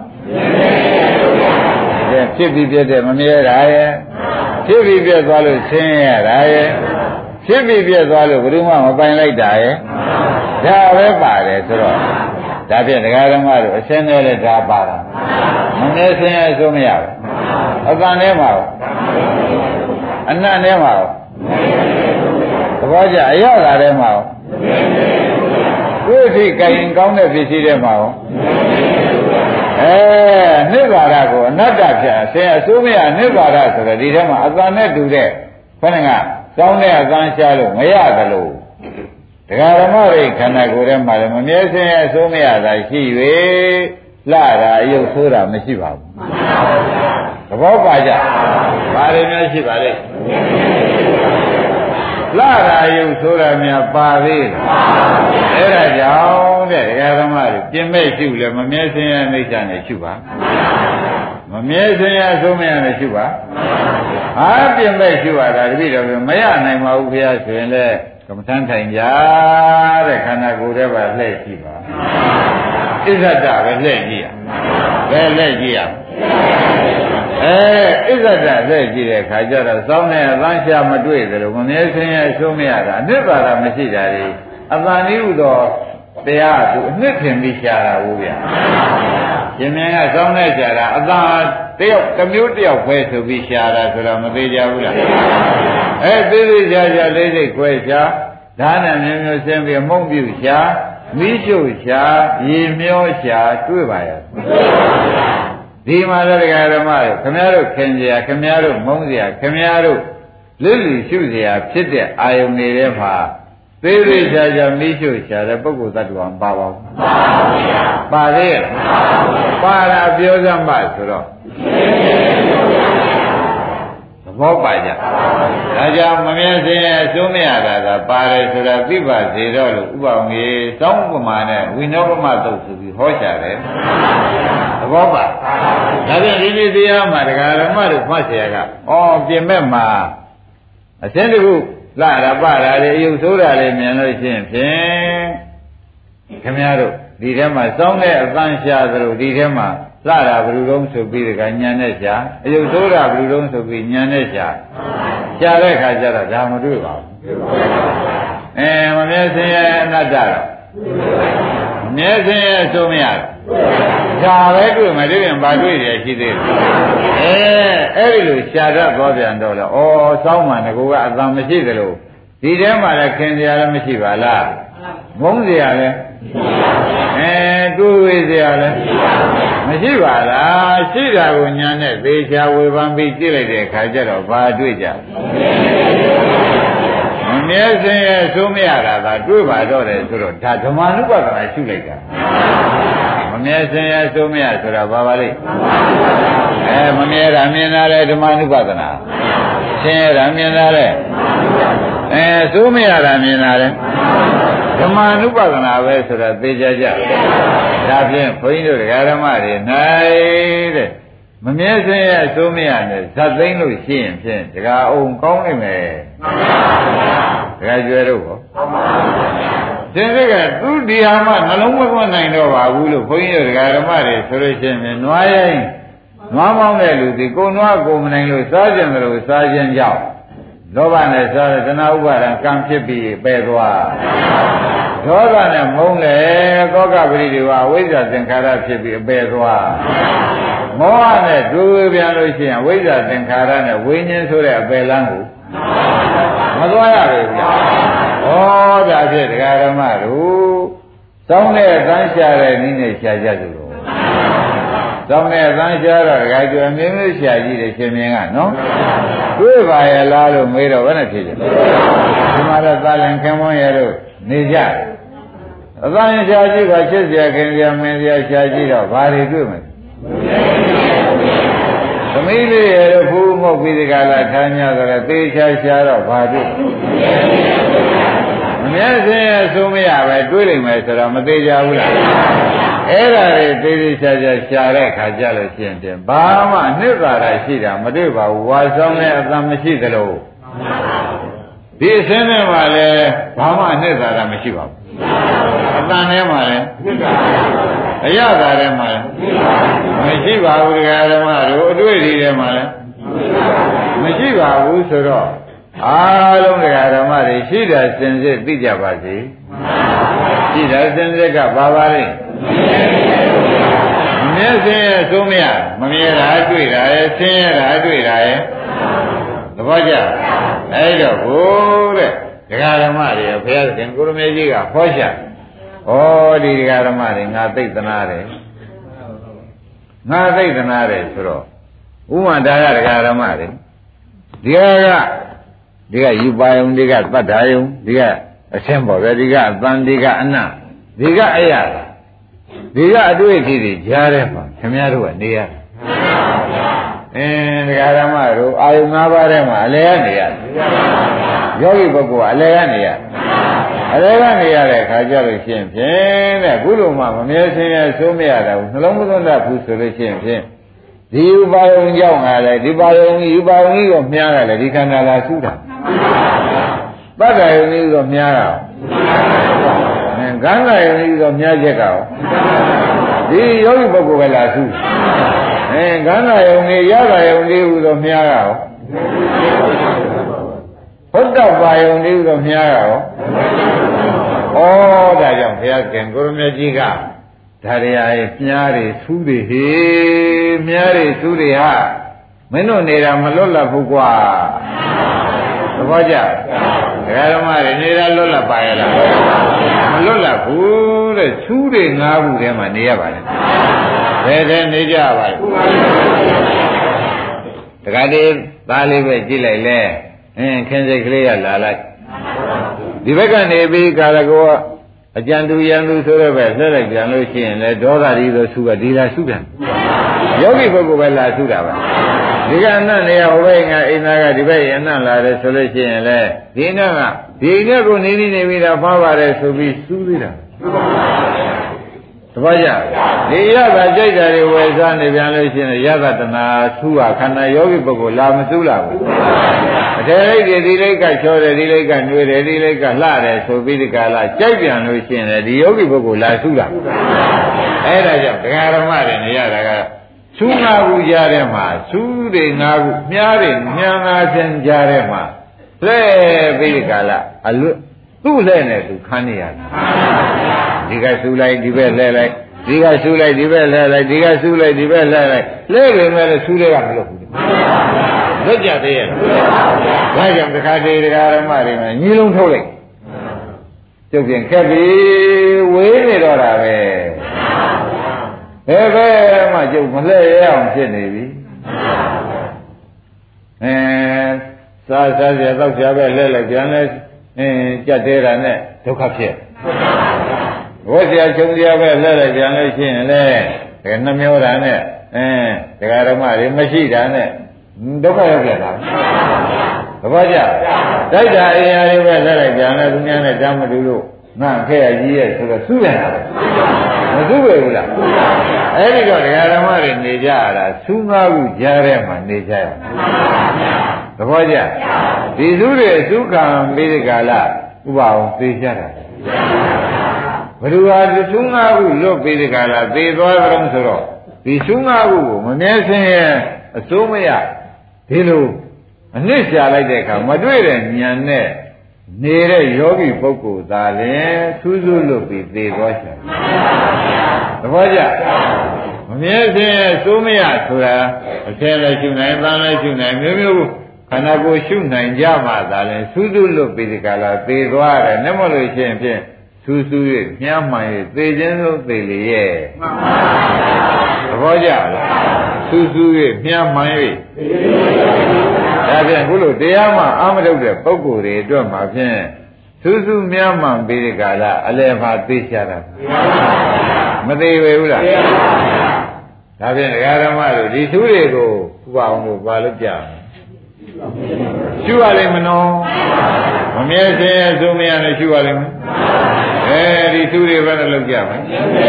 ဖြစ်ပြီးပြည့်တဲ့မမြဲတာရဲ့ဖြစ်ပြီးပြည့်သွားလို့ဆင်းရဲတာရဲ့ဖြစ်ပြီးပြည့်သွားလို့ဘယ်သူမှမပိုင်လိုက်တာရဲ့ဒါပဲပါတယ်ဆိုတော့ဒါဖြင့်ဒကာဓမ္မတို့အရှင်းနဲ့လည်းဒါပါတာမမြဲဆင်းရဲဆိုမရဘူးအကံထဲမှာရောအနတ်ထဲမှာရောသဘောကျအရသာထဲမှာရောကိုယ်ထိကြင်ကောင်းတဲ့ပစ္စည်းထဲမှာရောနိဗ္ဗာန်ကိုအနတ္တဖြစ်အရှင်အစိုးမရနိဗ္ဗာန်ဆိုတော့ဒီထဲမှာအတန်နဲ့တူတဲ့ခဏကကောင်းတဲ့အတန်ရှားလို့မရသလိုတရားဓမ္မတွေခန္ဓာကိုယ်ထဲမှာလည်းမမြဲစင်းရဲ့အစိုးမရတာရှိ၍လှတာအယုတ်ဆိုးတာမရှိပါဘူးသဘောပါကြဘာတွေများရှိပါလိမ့်လှတာအယုတ်ဆိုးတာများပါသေးအဲ့ဒါကြောင့်တဲ့ဒကာဓမ္မတွေပြင်မဲ့ရှုလဲမမြဲစင်းရဲ့အိဋ္ဌာနဲ့ရှုပါမမြဲစင်းရဲ့အဆုံးမရနဲ့ရှုပါဟာပြင်မဲ့ရှုရတာတပည့်တော်မရနိုင်ပါဘူးဘုရားဆိုရင်လေကမ္မထမ်းထိုင်ကြတဲ့ခန္ဓာကိုယ်ထဲပါလှည့်ကြည့်ပါဣဇဒ္ဒပဲလှည့်ကြည့်ရဘယ်လှည့်ကြည့်ရဣဇဒ္ဒလှည့်ကြည့်တဲ့ခါကျတော့စောင်းတဲ့အသမ်းရှာမတွေ့သလိုမမြဲစင်းရဲ့အဆုံးမရတာအနိဗ္ဗာန်မရှိတာလေအတန်ဤဥသောတရားသူအနှစ်ထင်ပြီးရှာတာဘူးဗျာရှင်မင်းကစောင်းနေရှာတာအသာတယောက်တစ်မျိုးတယောက်ပဲဆိုပြီးရှာတာဆိုတော့မသေးကြဘူးလားသေးသေးရှာလေးစိတ်ခွဲရှာဒါနဲ့မျိုးမျိုးဆင်းပြီးမုံပြုရှာမိရှုရှာရေမျောရှာတွေ့ပါရဲ့ဒီမှာလည်းတရားဓမ္မတွေခမည်းတော်ခင်စရာခမည်းတော်မုန်းစရာခမည်းတော်လွတ်လပ်ရှုစရာဖြစ်တဲ့အာယုန်တွေထဲမှာသေးသေးချာမိရှုရှာတဲ့ပုဂ္ဂိုလ်သတ္တဝါမပါပါဘူးပါသေးရဲ့ပါတာပြောစမ်းပါဆိုတော့သဘောပါကြဒါကြောင့်မမြဲစင်းရဲ့အစိုးမရတာကပါတယ်ဆိုတာသိပါစေတော့လို့ဥပအောင်ကြီးစောင်းပမာနဲ့ဝိနောပမသုတ်ဆိုပြီးဟောချတယ်သဘောပါဒါပြန်ဒီနေ့တရားမှာတရားဓမ္မတို့ဖတ်เสียကပြင်မဲ့မှာအစင်းတခုလှတာပတာလေအယုတ်ဆိုးတာလေမြင်လို့ရှိရင်ဖြင့်ခင်ဗျားတို့ဒီထဲမှာစောင်းတဲ့အသံရှာသလိုဒီထဲမှာလှတာဘယ်လိုလုံးဆိုပြီးတကညံနဲ့ရှာအယုတ်ဆိုးတာဘယ်လိုလုံးဆိုပြီးညံနဲ့ရှာတဲ့ခါကျတော့ဒါမတွေ့ပါဘူးမမြဲစင်းရဲ့အနတ္တတော့မမြဲစင်းရဲ့အစိုးမရဒါပဲတွေ့မှတွေ့ရင်ဘာတွေ့ရရှိသေးတယ်အဲ့ဒီလိုရှာတတ်သွားပြန်တော့လေစောင်းမှငကိုကအတန်မရှိသလိုဒီထဲမှာလည်းခင်စရာလည်းမရှိပါလားမုန်းစရာလည်းတွေးဝေးစရာလည်းမရှိပါလားရှိတာကိုညာနဲ့သေချာဝေဖန်ပြီးကြည့်လိုက်တဲ့အခါကျတော့ဘာတွေ့ကြမမြဲစင်းရဲဆိုးမရတာကတွေ့ပါတော့တယ်ဆိုတော့ဒါဓမ္မနုပဒနာရှုလိုက်တာမမြဲစင်းရဲဆိုးမရဆိုတာဘာပါလိမ့်မမြဲတာမြင်တာလေဓမ္မနုပဒနာစင်းရဲတာမြင်တာလေဆိုးမရတာမြင်တာလေဓမ္မနုပဒနာပဲဆိုတာသိကြကြဒါဖြင့်ဘုန်းကြီးတို့ဓမ္မတွေ၌တဲ့မမြဲစင်းရဲဆိုးမရနဲ့ဇတ်သိမ့်လို့ရှိရင်ဖြင့်ဒကာအောင်ကောင်းနိုင်မယ်ဒကာကျွဲတို့ဟောသင်တွေကသူဒီဟာမှနှလုံးမသွင်းနိုင်တော့ပါဘူးလို့ဘုန်းကြီးတို့ဓမ္မတွေဆိုလို့ရှိရင်နွားရိုင်းနွားမောင်းတဲ့လူဒီကိုနွားကိုမနိုင်လို့စားကြတယ်လို့စားခြင်းကြောင့်လောဘနဲ့စားတဲ့တဏှာဥပါဒံကံဖြစ်ပြီးပယ်သွားဒေါသနဲ့မုန်းလေသောကပရိဒီဝအဝိဇ္ဇာသင်္ခါရဖြစ်ပြီးအပယ်သွားမောဟနဲ့ဒွေဝေပြန်လို့ရှိရင်အဝိဇ္ဇာသင်္ခါရနဲ့ဝိညာဉ်ဆိုတဲ့အပယ်လမ်းကိုမသွားရဘူးဗျာဩဒါဖြင့်ဒကာဓမ္မတို့စောင်းတဲ့အတန်းရှာတဲ့နည်းနဲ့ရှာကြကြလို့စောင်းတဲ့အတန်းရှာတော့ဒကာကျွမ်းမြင်းမျိုးရှာကြည့်တယ်ရှင်မြင်းကနော်တွေ့ပါရဲ့လားလို့မေးတော့ဘယ်နဲ့ဖြစ်ကြလဲဒီမှာတော့သာလင်ခင်မွန်းရဲ့လို့နေကြအတန်းရှာကြည့်ပါချစ်စရာခင်စရာမင်းစရာရှာကြည့်တော့ဘာတွေတွေ့မလဲသမီးလေးရဲ့လို့ဖူးငုတ်ပြီးဒီကလာထား냐ဆိုတော့သေချာရှာတော့ဘာတွေ့မမြဲစင်းရဲ့ဆိုမရပဲတွေးလိမ့်မယ်ဆိုတော့မသေးကြဘူးလားအဲ့ဒါတွေသေသေးချာချာရှာတဲ့ခါကြလို့ရှိရင်ပြန်ဘာမှအနှစ်သာရရှိတာမတွေ့ပါဘူးဝါဆောင်တဲ့အတန်မရှိသလိုဒီအစင်းထဲမှာလည်းဘာမှအနှစ်သာရမရှိပါဘူးအတန်ထဲမှာလည်းအရသာထဲမှာလည်းမရှိပါဘူးဒကာဓမ္မတို့အတွေ့အထိထဲမှာလည်းမရှိပါဘူးဆိုတော့အားလုံးဒကာဓမ္မတွေရှိတာစင်စစ်သိကြပါစေရှိတာစင်စစ်ကဘာပါလဲမျက်စင်းရဲ့သုံးမရမမြဲတာတွေ့တာရဲ့ဆင်းရဲတာတွေ့တာရဲ့သဘောကျအဲ့တော့ဘိုးတဲ့ဒကာဓမ္မတွေဘုရားရှင်ကိုရမေကြီးကဟောရှာဩဒီဒကာဓမ္မတွေငါသိသနာတယ်ငါသိသနာတယ်ဆိုတော့ဥမ္မာဒါရဒကာဓမ္မတွေဒီကယူပါယုံဒီကသတ္တာယုံဒီကအရှင်းပေါ့ဗျာဒီကအတန်ဒီကအနဒီကအရာဒီကအတွေ့အထိတွေကြားထဲမှာခင်ဗျားတို့ကနေရတယ်ဒကာဓမ္မတို့အာယုံ၅ပါးထဲမှာအလဲကနေရတယ်ယောဂီပုဂ္ဂိုလ်ကအလဲကနေရတယ်အလဲကနေရတဲ့ခါကျလို့ရှိရင်ဖြင့်တဲ့ခုလိုမှမမြဲစင်းရဲဆိုးမရတာဘူးနှလုံးမသွင်းတတ်ဘူးဆိုလို့ရှိရင်ဖြင့်ဒီဥပါယုံကြောင့်လည်းဒီပါယုံဥပါယုံကြီးကိုမြားတယ်ဒီခန္ဓာလာဆူးတာပတ္တယုံကြီးကိုမြားတာကံသာယုံကြီးကိုမြားချက်ကောဒီယောဂီပုဂ္ဂိုလ်ပဲလာဆူးကံသာယုံကြီးရတာယုံကြီးဟူသောမြားတာဟုတ်တော့ပါယုံကြီးဟူသောမြားတာဒါကြောင့်ဘုရားခင်ကိုရမေကြီးကဒါရီယာရဲ့မြားတွေဆူးတွေဟေးမြားတွေဆူးတွေဟာမင်းတို့နေတာမလွတ်လပ်ဘူးကွာသဘောကျဒကာဓမ္မတွေနေတာလွတ်လပ်ပါရဲ့လားမလွတ်လပ်ဘူးတဲ့ဆူးတွေ၅ခုထဲမှာနေရပါလေဘယ်ထဲနေကြပါလဲဒကာတွေသားလေးပဲကြည့်လိုက်လဲခင်စိတ်ကလေးကလာလိုက်ဒီဘက်ကနေပြီးကာလကောအကြံတူရန်သူဆိုတော့ပဲဆက်လိုက်ပြန်လို့ရှိရင်လေဒေါသရီဆိုဆူကဒီလာဆူပြန်ယောဂီပုဂ္ဂိုလ်ပဲလာဆူတာပါဒီကအနတ်နေရဟိုဘက်ကအိမ်သားကဒီဘက်အနတ်လာတယ်ဆိုလို့ရှိရင်လေဒီအနတ်ကဒီအနတ်ကိုနေနေပြီးတော့မှားပါတယ်ဆိုပြီးဆူသေးတာတပည့်ကြဒီရတာကြိုက်တာတွေဝယ်စားနေပြန်လို့ရှိရင်ရတာတဏှာဆူတာခန္ဓာယောဂီပုဂ္ဂိုလ်လာမဆူလာဘူးအထေလိုက်တွေဒီလိုက်ကချောတယ်ဒီလိုက်ကနှွေတယ်ဒီလိုက်ကလှတယ်ဆိုပြီးဒီကလာကြိုက်ပြန်လို့ရှိရင်လေဒီယောဂီပုဂ္ဂိုလ်လာဆူလာအဲ့ဒါကြောင့်ဒကာဓမ္မတွေနေရတာကဆူ၅ခုကြားထဲမှာဆူတွေ၅ခုမြားတွေညံသာခြင်းကြားထဲမှာလဲပြီးဒီကလာအလွတ်သူ့လဲနဲ့သူခန်းနေရတယ်ဒီကဆူလိုက်ဒီဘက်လဲလိုက်ဒီကဆူလိုက်ဒီဘက်လဲလိုက်ဒီကဆူလိုက်ဒီဘက်လဲလိုက်လဲပေမဲ့ဆူတွေကမလုပ်ဘူးလွတ်ကြသေးရဲ့ဒါကြောင့်တခါတည်းတရားဓမ္မတွေမှာညီလုံးထုတ်လိုက်ကျုပ်ပြင်ခက်ပြီဝေးနေတော့တာပဲဘယ်မှကျုပ်မလှည့်ရအောင်ဖြစ်နေပြီစားရတော့ဆရာပဲလှည့်လိုက်ပြန်လဲကြက်သေးတာနဲ့ဒုက္ခဖြစ်ဝတ်စရာချုံစရာပဲလှည့်လိုက်ပြန်လို့ရှိရင်လေနှမျောတာနဲ့ဒကာဓမ္မတွေမရှိတာနဲ့ဒုက္ခရောက်ကြတာသဘောကျတိုက်တာအရာတွေပဲလှည့်လိုက်ပြန်လို့သူများနဲ့တမ်းမတူလို့ငါခဲ့ရကြီးရဲ့ဆိုတော့စုပြန်တာမစုပဲဘူးလားအဲ့ဒီတော့ဒကာဓမ္မတွေနေကြရတာစုငါးခုကြားထဲမှာနေကြရသဘောကျဒီစုတွေစုခံပြီးဒီကာလဥပအောင်သိကြတာဘယ်သူဟာစုငါးခုလွတ်ပြီးဒီကာလသိသွားကြုံဆိုတော့ဒီစုငါးခုကိုမမြဲစင်းရဲ့အစိုးမရဒီလိုအနစ်ရှာလိုက်တဲ့အခါမတွေ့တဲ့ဉာဏ်နဲ့နေတဲ့ယောဂီပုဂ္ဂိုလ်သာလင်စူးစူးလွတ်ပြီးသိသွားရှာသဘောကျမမြဲစင်းရဲ့စိုးမရဆိုတာအထက်လည်းရှုနိုင်ပန်းလည်းရှုနိုင်မျိုးမျိုးခန္ဓာကိုယ်ရှုနိုင်ကြမှသာလင်စူးစူးလွတ်ပြီးဒီကလာသိသွားတယ်နဲ့မလို့ရှိရင်ဖြင့်စူးစူး၍မြားမှန်၍သိခြင်းလို့သိလေရဲ့သဘောကျလားစူးစူး၍မြားမှန်၍ဒါဖြင့်ခုလိုတရားမှအာမထုတ်တဲ့ပုဂ္ဂိုလ်တွေအတွက်မှာဖြင့်စူးစူးမြားမှန်ပြီးဒီကလာအလယ်မှာသိချတာမသိပဲဘူးလားဒါဖြင့်ဒကာဓမ္မတို့ဒီသူတွေကိုဥပအောင်လို့ပါလို့ကြရှုရလိမ့်မနော်မမြဲခြင်းအစိုးမရနဲ့ရှုရလိမ့်မယ်အဲဒီသူတွေဘယ်နဲ့လောက်ကြမလဲ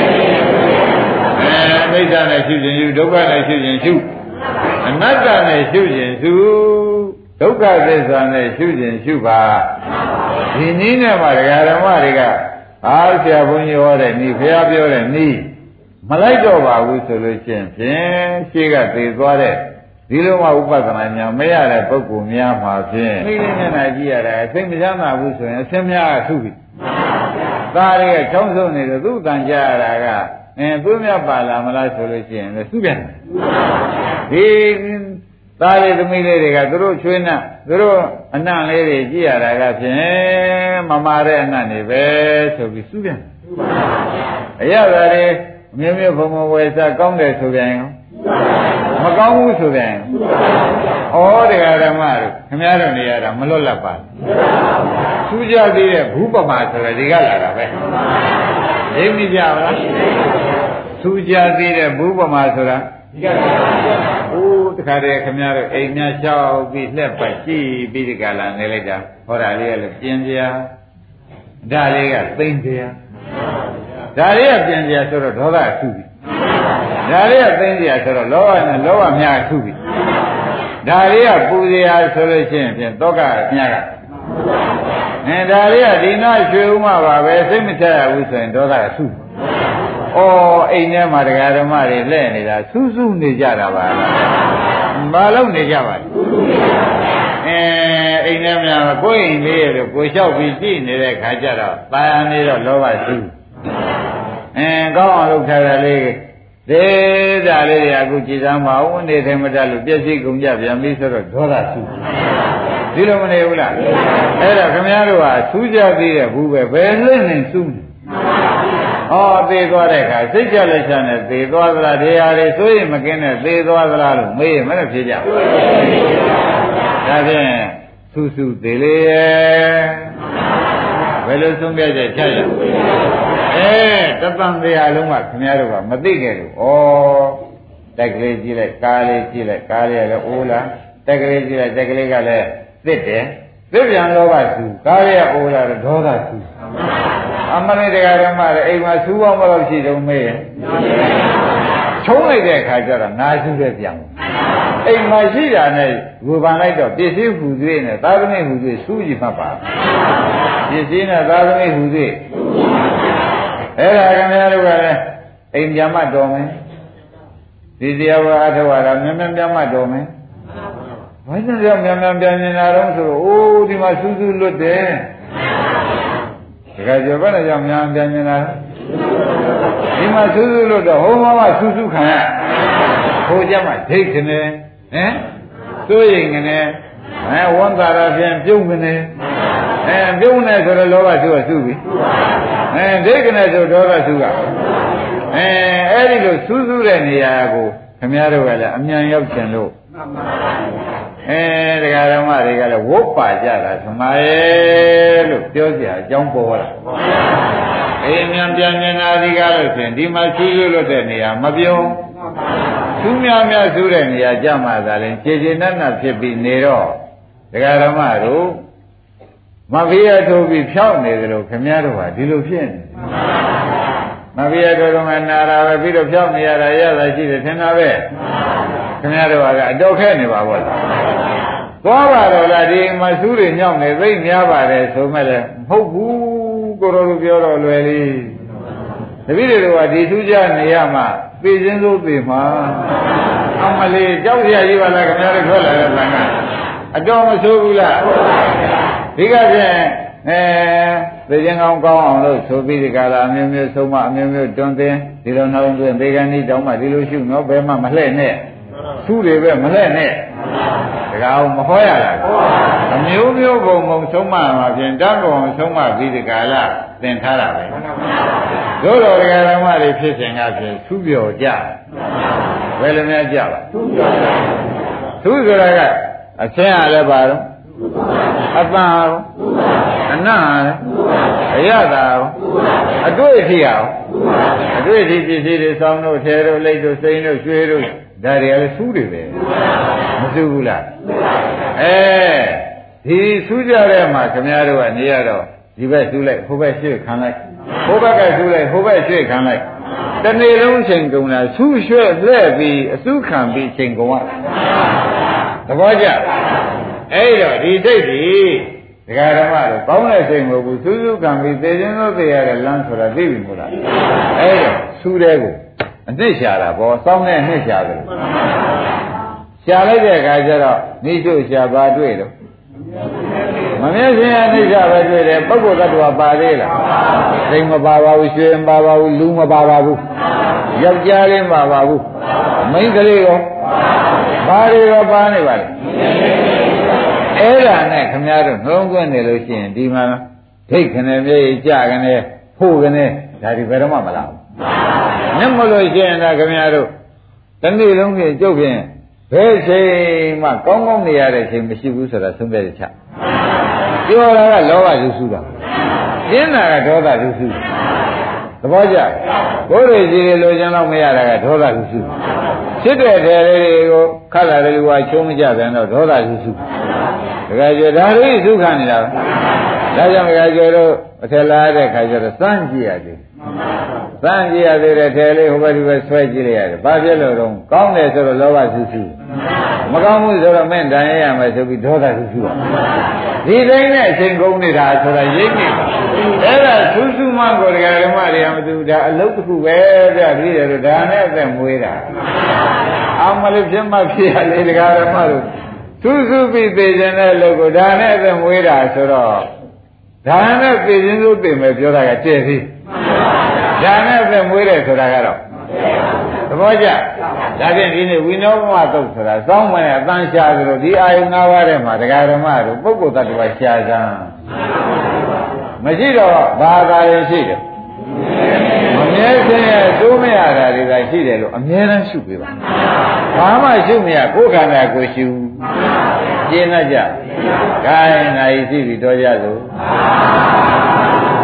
မိစ္ဆာနဲ့ရှုခြင်းရှုဒုက္ခနဲ့ရှုခြင်းရှုအနတ္တနဲ့ရှုခြင်းရှုဒုက္ခသစ္စာနဲ့ရှုခြင်းရှုပါဒီနည်းနဲ့မှဒကာဓမ္မတွေကအားဆရာဘုန်းကြီးဟောတဲ့ဤဘုရားပြောတဲ့ဤမလိုက်တော့ပါဘူးဆိုလို့ရှိရင်ဖြင့်ရှေ့ကသိသွားတဲ့ဒီလိုမှဥပဒနာညာမရတဲ့ပုဂ္ဂိုလ်များမှာဖြင့်မိလေးမျက်နှာကြည့်ရတာအသိမချမ်းသာဘူးဆိုရင်အစင်းများကထုပြီသားတွေကချောင်းဆုံးနေတော့သူ့တန်ကြရတာကသူ့မြတ်ပါလာမလားဆိုလို့ရှိရင်လည်းသူ့ပြန်ဒီသားလေးသမီးလေးတွေကသူတို့ချွေးနှံ့သူတို့အနှံ့လေးတွေကြည့်ရတာကဖြင့်မမာတဲ့အနှံ့တွေပဲဆိုပြီးသူ့ပြန်အရသာတွေမျိုးမျိုးဘုံဘဝယ်စားကောင်းတယ်ဆိုပြန်ရောမကောင်းဘူးဆိုပြန်ဩတရားဓမ္မတို့ခင်ဗျားတို့နေရတာမလွတ်လပ်ပါထူးခြားသေးတဲ့ဘုပမာဆိုတာဒီကလာတာပဲသိမိကြပါလားထူးခြားသေးတဲ့ဘုပမာဆိုတာဒီကလာအိုးတခါတည်းခင်ဗျားတို့အိမ်များလျှောက်ပြီးလှက်ပတ်ကြည့်ပြီးဒီကလာနေလိုက်တာဟောတာလေးကလည်းပြင်းပြဒါလေးကသိမ့်ပြဒါလေးကပြင်းပြဆိုတော့ဒေါသထူးပြီဒါလေးကသိမ့်စရာဆိုတော့လောဘနဲ့လောဘများထုပြီဒါလေးကပူစရာဆိုလို့ရှိရင်ဖြင့်တောကများကဒါလေးကဒီနာရွှေဥမပါပဲစိတ်မချရဘူးဆိုရင်ဒေါသကထုပြီဩအိမ်ထဲမှာတရားဓမ္မတွေလှည့်နေတာစူးစူးနေကြတာပါဘာလို့နေကြပါလဲအိမ်ထဲမှာကိုယ်အိမ်လေးရလို့ကိုလျှောက်ပြီးကြည့်နေတဲ့ခါကျတော့ตายနေတော့လောဘထုကောင်းအောင်လုပ်ထားတာလေးဒေသလေးတွေအခုကြည်စမ်းမအောင်နေတယ်မတတ်လို့ပြည့်စည်ကုန်ကြပြန်ပြီဆိုတော့ဒေါသဆူဒီလိုမနေဘူးလားအဲ့တော့ခင်ဗျားတို့ဟာဆူးကြသေးတဲ့ဘူးပဲဘယ်လှည့်နေဆူးနေဟောသေသွားတဲ့အခါစိတ်ကြလက်ချနဲ့သေသွားသလားတရားတွေဆိုရင်မကင်းတဲ့သေသွားသလားလို့မေးရင်မနဲ့ဖြေကြဘူးဒါဖြင့်ဆူဆူသေးလေဘယ်လိုဆုံးဖြတ်ချက်ချရတပံတရားလုံးကခင်ဗျားတို့ကမသိခဲ့လို့တက်ကလေးကြည့်လိုက်ကားလေးကြည့်လိုက်ကားလေးကလည်းအိုးလားတက်ကလေးကြည့်လိုက်တက်ကလေးကလည်းသစ်တယ်သစ်ပြန်လောဘဆူကားလေးကအိုးလားဒေါသဆူအမရိတရားဓမ္မတွေအိမ်မှာဆူအောင်မလို့ရှိတုံးမေးရင်ချုံးလိုက်တဲ့အခါကျတော့နာဆူတဲ့ပြန်အိမ်မှာရှိတာနဲ့ဝေဖန်လိုက်တော့ပစ္စည်းဟူသေးနဲ့သာသမီဟူသေးဆူကြည့်မှတ်ပါပစ္စည်းနဲ့သာသမီဟူသေးအဲ့ဒါခင်ဗျားတို့ကလည်းအိမ်ပြန်မှတော်မယ်ဒီတရားဝါအထောက်အထားမြန်မြန်ပြန်မှတော်မယ်ဘာကြောင့်မြန်မြန်ပြန်နေတာတော့ဆိုတော့အိုးဒီမှာစူးစူးလွတ်တယ်တခါကျဘယ်နဲ့ကြောင့်မြန်ပြန်နေတာဒီမှာစူးစူးလွတ်တော့ဟိုမှာစူးစူးခံရဟိုကြမှာဒိတ်ကနေစိုးရိမ်ကနေဝန်တာရဖြင့်ပြုံးကနေပြုံးနေဆိုတော့လောဘသူကစုပြီဒိတ်ကနေဆိုဒေါသစုကအဲ့ဒီလိုစူးစူးတဲ့နေရာကိုခင်ဗျားတို့ကလည်းအမြန်ရောက်ချင်လို့တရားဓမ္မတွေကလည်းဝုတ်ပါကြတာသမာရဲ့လို့ပြောကြအကြောင်းပေါ်လာအေးမြန်ပြန်နေတာဒီကားလို့ဆိုရင်ဒီမှာဆူးလွတ်တဲ့နေရာမပြုံးဆူးများများဆူးတဲ့နေရာကြမှာသာလဲခြေခြေနက်နက်ဖြစ်ပြီးနေတော့တရားဓမ္မတို့မဖေးရထိုးပြီးဖြောက်နေတယ်လို့ခင်ဗျားတို့ကဒီလိုဖြစ်နေမဖေးရထိုးတော့မှနာတာပဲပြီးတော့ဖြောက်နေရတာရတာရှိတယ်ထင်တာပဲခင်ဗျားတို့ကအတော့ခဲနေပါဘောလားသွားပါတော့လားဒီမဆူးတွေညောင်းနေသိမ့်များပါတယ်ဆိုမဲ့လည်းမဟုတ်ဘူးကိုရောပြောတော့လွယ်လေတပည့်တွေကဒီထူးခြားနေရမှသိချင်းစိုးသိမှာအမလေးကြောက်ရကြီးပါလားခင်ဗျားတို့ထွက်လာတဲ့လမ်းကအတော်မဆိုးဘူးလားဒီကဖြင့်သိချင်းကောင်းကောင်းအောင်လို့ဆိုပြီးဒီကလာအမျိုးမျိုးဆုံးမအမျိုးမျိုးတွန်းသိဒီလိုနှောင်းသွင်းဘေကဏီတောင်းမှဒီလိုရှုနော်ဘယ်မှမလှဲ့နဲ့ဆူးတွေပဲမလှဲ့နဲ့တကားမဟောရလားအမျိုးမျိုးပုံပုံဆုံးမမှာဖြင့်တတ်ပုံဆုံးမပြီးဒီကလာသင်ထားတာပဲတို့တော်ဒကာဓမ္မတွေဖြစ်စဉ်ကဖြင့်ဆူးပြောကြဘယ်လိုများကြပါဆူးဆိုတာကအဆင်းရလည်းပါတော့အပန်းရောအနံ့ရောအရသာရောအတွေ့အထိရောအတွေ့အထိပစ္စည်းတွေဆောင်းတို့ထဲတို့လိတ်တို့စိမ်းတို့ရွှေတို့ဒါတွေကလည်းဆူးတွေပဲမဆူးဘူးလားဒီဆူးကြတဲ့မှာခင်ဗျားတို့ကနေရတော့ဒီဘက်ဆူးလိုက်ဟိုဘက်ရွှေ့ခံလိုက်ဟိုဘက်ကဆူးလိုက်ဟိုဘက်ရွှေ့ခံလိုက်တနေ့လုံးချိန်ကုန်တာဆူးရွှဲ့လှဲ့ပြီးအစုခံပြီးချိန်ကုန်ရသဘောကျအဲ့တော့ဒီစိတ်ကြီးဒကာဓမ္မတို့ကောင်းတဲ့စိတ်မဟုတ်ဘူးစူးစူးခံပြီးသိခြင်းလို့သိရတဲ့လမ်းဆိုတာသိပြီမို့လားအဲ့တော့ဆူးတဲ့ကိုအနှစ်ရှာတာပေါ့စောင်းတဲ့အနှစ်ရှာတယ်ရှာလိုက်တဲ့အခါကျတော့နိစ္စရှာပါတွေ့တော့မမြဲစင်အနိစ္စပဲတွေ့တယ်ပုဂ္ဂိုလ်တ attva ပါသေးလားစိတ်မပါပါဘူးရွှေမပါပါဘူးလူမပါပါဘူးယောက်ျားလေးမပါပါဘူးမိန်းကလေးရောဘာတွေရောပါနေပါလဲအဲ့ဒါနဲ့ခင်ဗျားတို့နှလုံးသွင်းနေလို့ရှိရင်ဒီမှာဒိတ်ခနဲ့မြေကြခနဲ့ဖို့ခနဲ့ဒါဒီဘယ်တော့မှမလာဘူး။မျက်မလို့ရှိရင်တော့ခင်ဗျားတို့တနေ့လုံးကြီးကြုတ်ဖြင့်ဘယ်ချိန်မှကောင်းကောင်းနေရတဲ့ချိန်မရှိဘူးဆိုတာသုံးတဲ့ချက်။ပြောတာကလောဘလူစုတာ။ကျင်းတာကဒေါသလူစု။သဘောကျ။ကိုယ်ရည်ကြီးတွေလိုချင်တော့မရတာကဒေါသလူစု။ဖြစ်တဲ့တယ်လေးတွေကိုခက်လာတဲ့လူကချုံးမကြပြန်တော့ဒေါသလူစု။တကယ်ကြဒါလေးစုခံနေတာပဲ။ဒါကြောင့်တကယ်ကြတော့အထက်လာတဲ့ခါကျတော့စမ်းကြည့်ရတယ်။စမ်းကြည့်ရသေးတဲ့ထဲလေးဟိုဘက်ဒီဘက်ဆွဲကြည့်လိုက်ရတယ်။ဘာဖြစ်လို့တော့ကောင်းတယ်ဆိုတော့လောဘစုစုမကောင်းဘူးဆိုတော့မင်းတန်ရရမယ်ဆိုပြီးဒေါသစုစုဒီတိုင်းနဲ့အချိန်ကုန်နေတာဆိုတာရိပ်နေအဲ့ဒါစုစုမှကိုယ်တရားဓမ္မတွေကမသိဘူးဒါအလုပ်တစ်ခုပဲပြပြီးတယ်လို့ဒါနဲ့အသက်မွေးတာအောင်မလို့ဖြစ်မှဖြစ်ရလေတရားဓမ္မတို့စုစုပြီးသိခြင်းတဲ့လူကိုဒါနဲ့အသက်မွေးတာဆိုတော့ဒါနဲ့သိခြင်းစိုးသိမယ်ပြောတာကတဲ့သေးဒါနဲ့အသက်မွေးတယ်ဆိုတာကတော့သဘောကျဒါဖြင့်ဒီနေ့ဝိနောဘမသုတ်ဆိုတာစောင်းမယ်အတန်ရှာဆိုလို့ဒီအာယု၅ပါးထဲမှာတရားဓမ္မတို့ပုဂ္ဂိုလ်တ attva ရှာစမ်းမရှိတော့ဘာသာရင်ရှိတယ်မမြဲခြင်းရဲ့သိုးမရတာတွေကရှိတယ်လို့အမြဲတမ်းရှုပေးပါဘာမှရှုမရကိုယ်ခန္ဓာကိုရှုကျင်းတတ်ကြခိုင်းနိုင်ရှိပြီတော့ကြစို့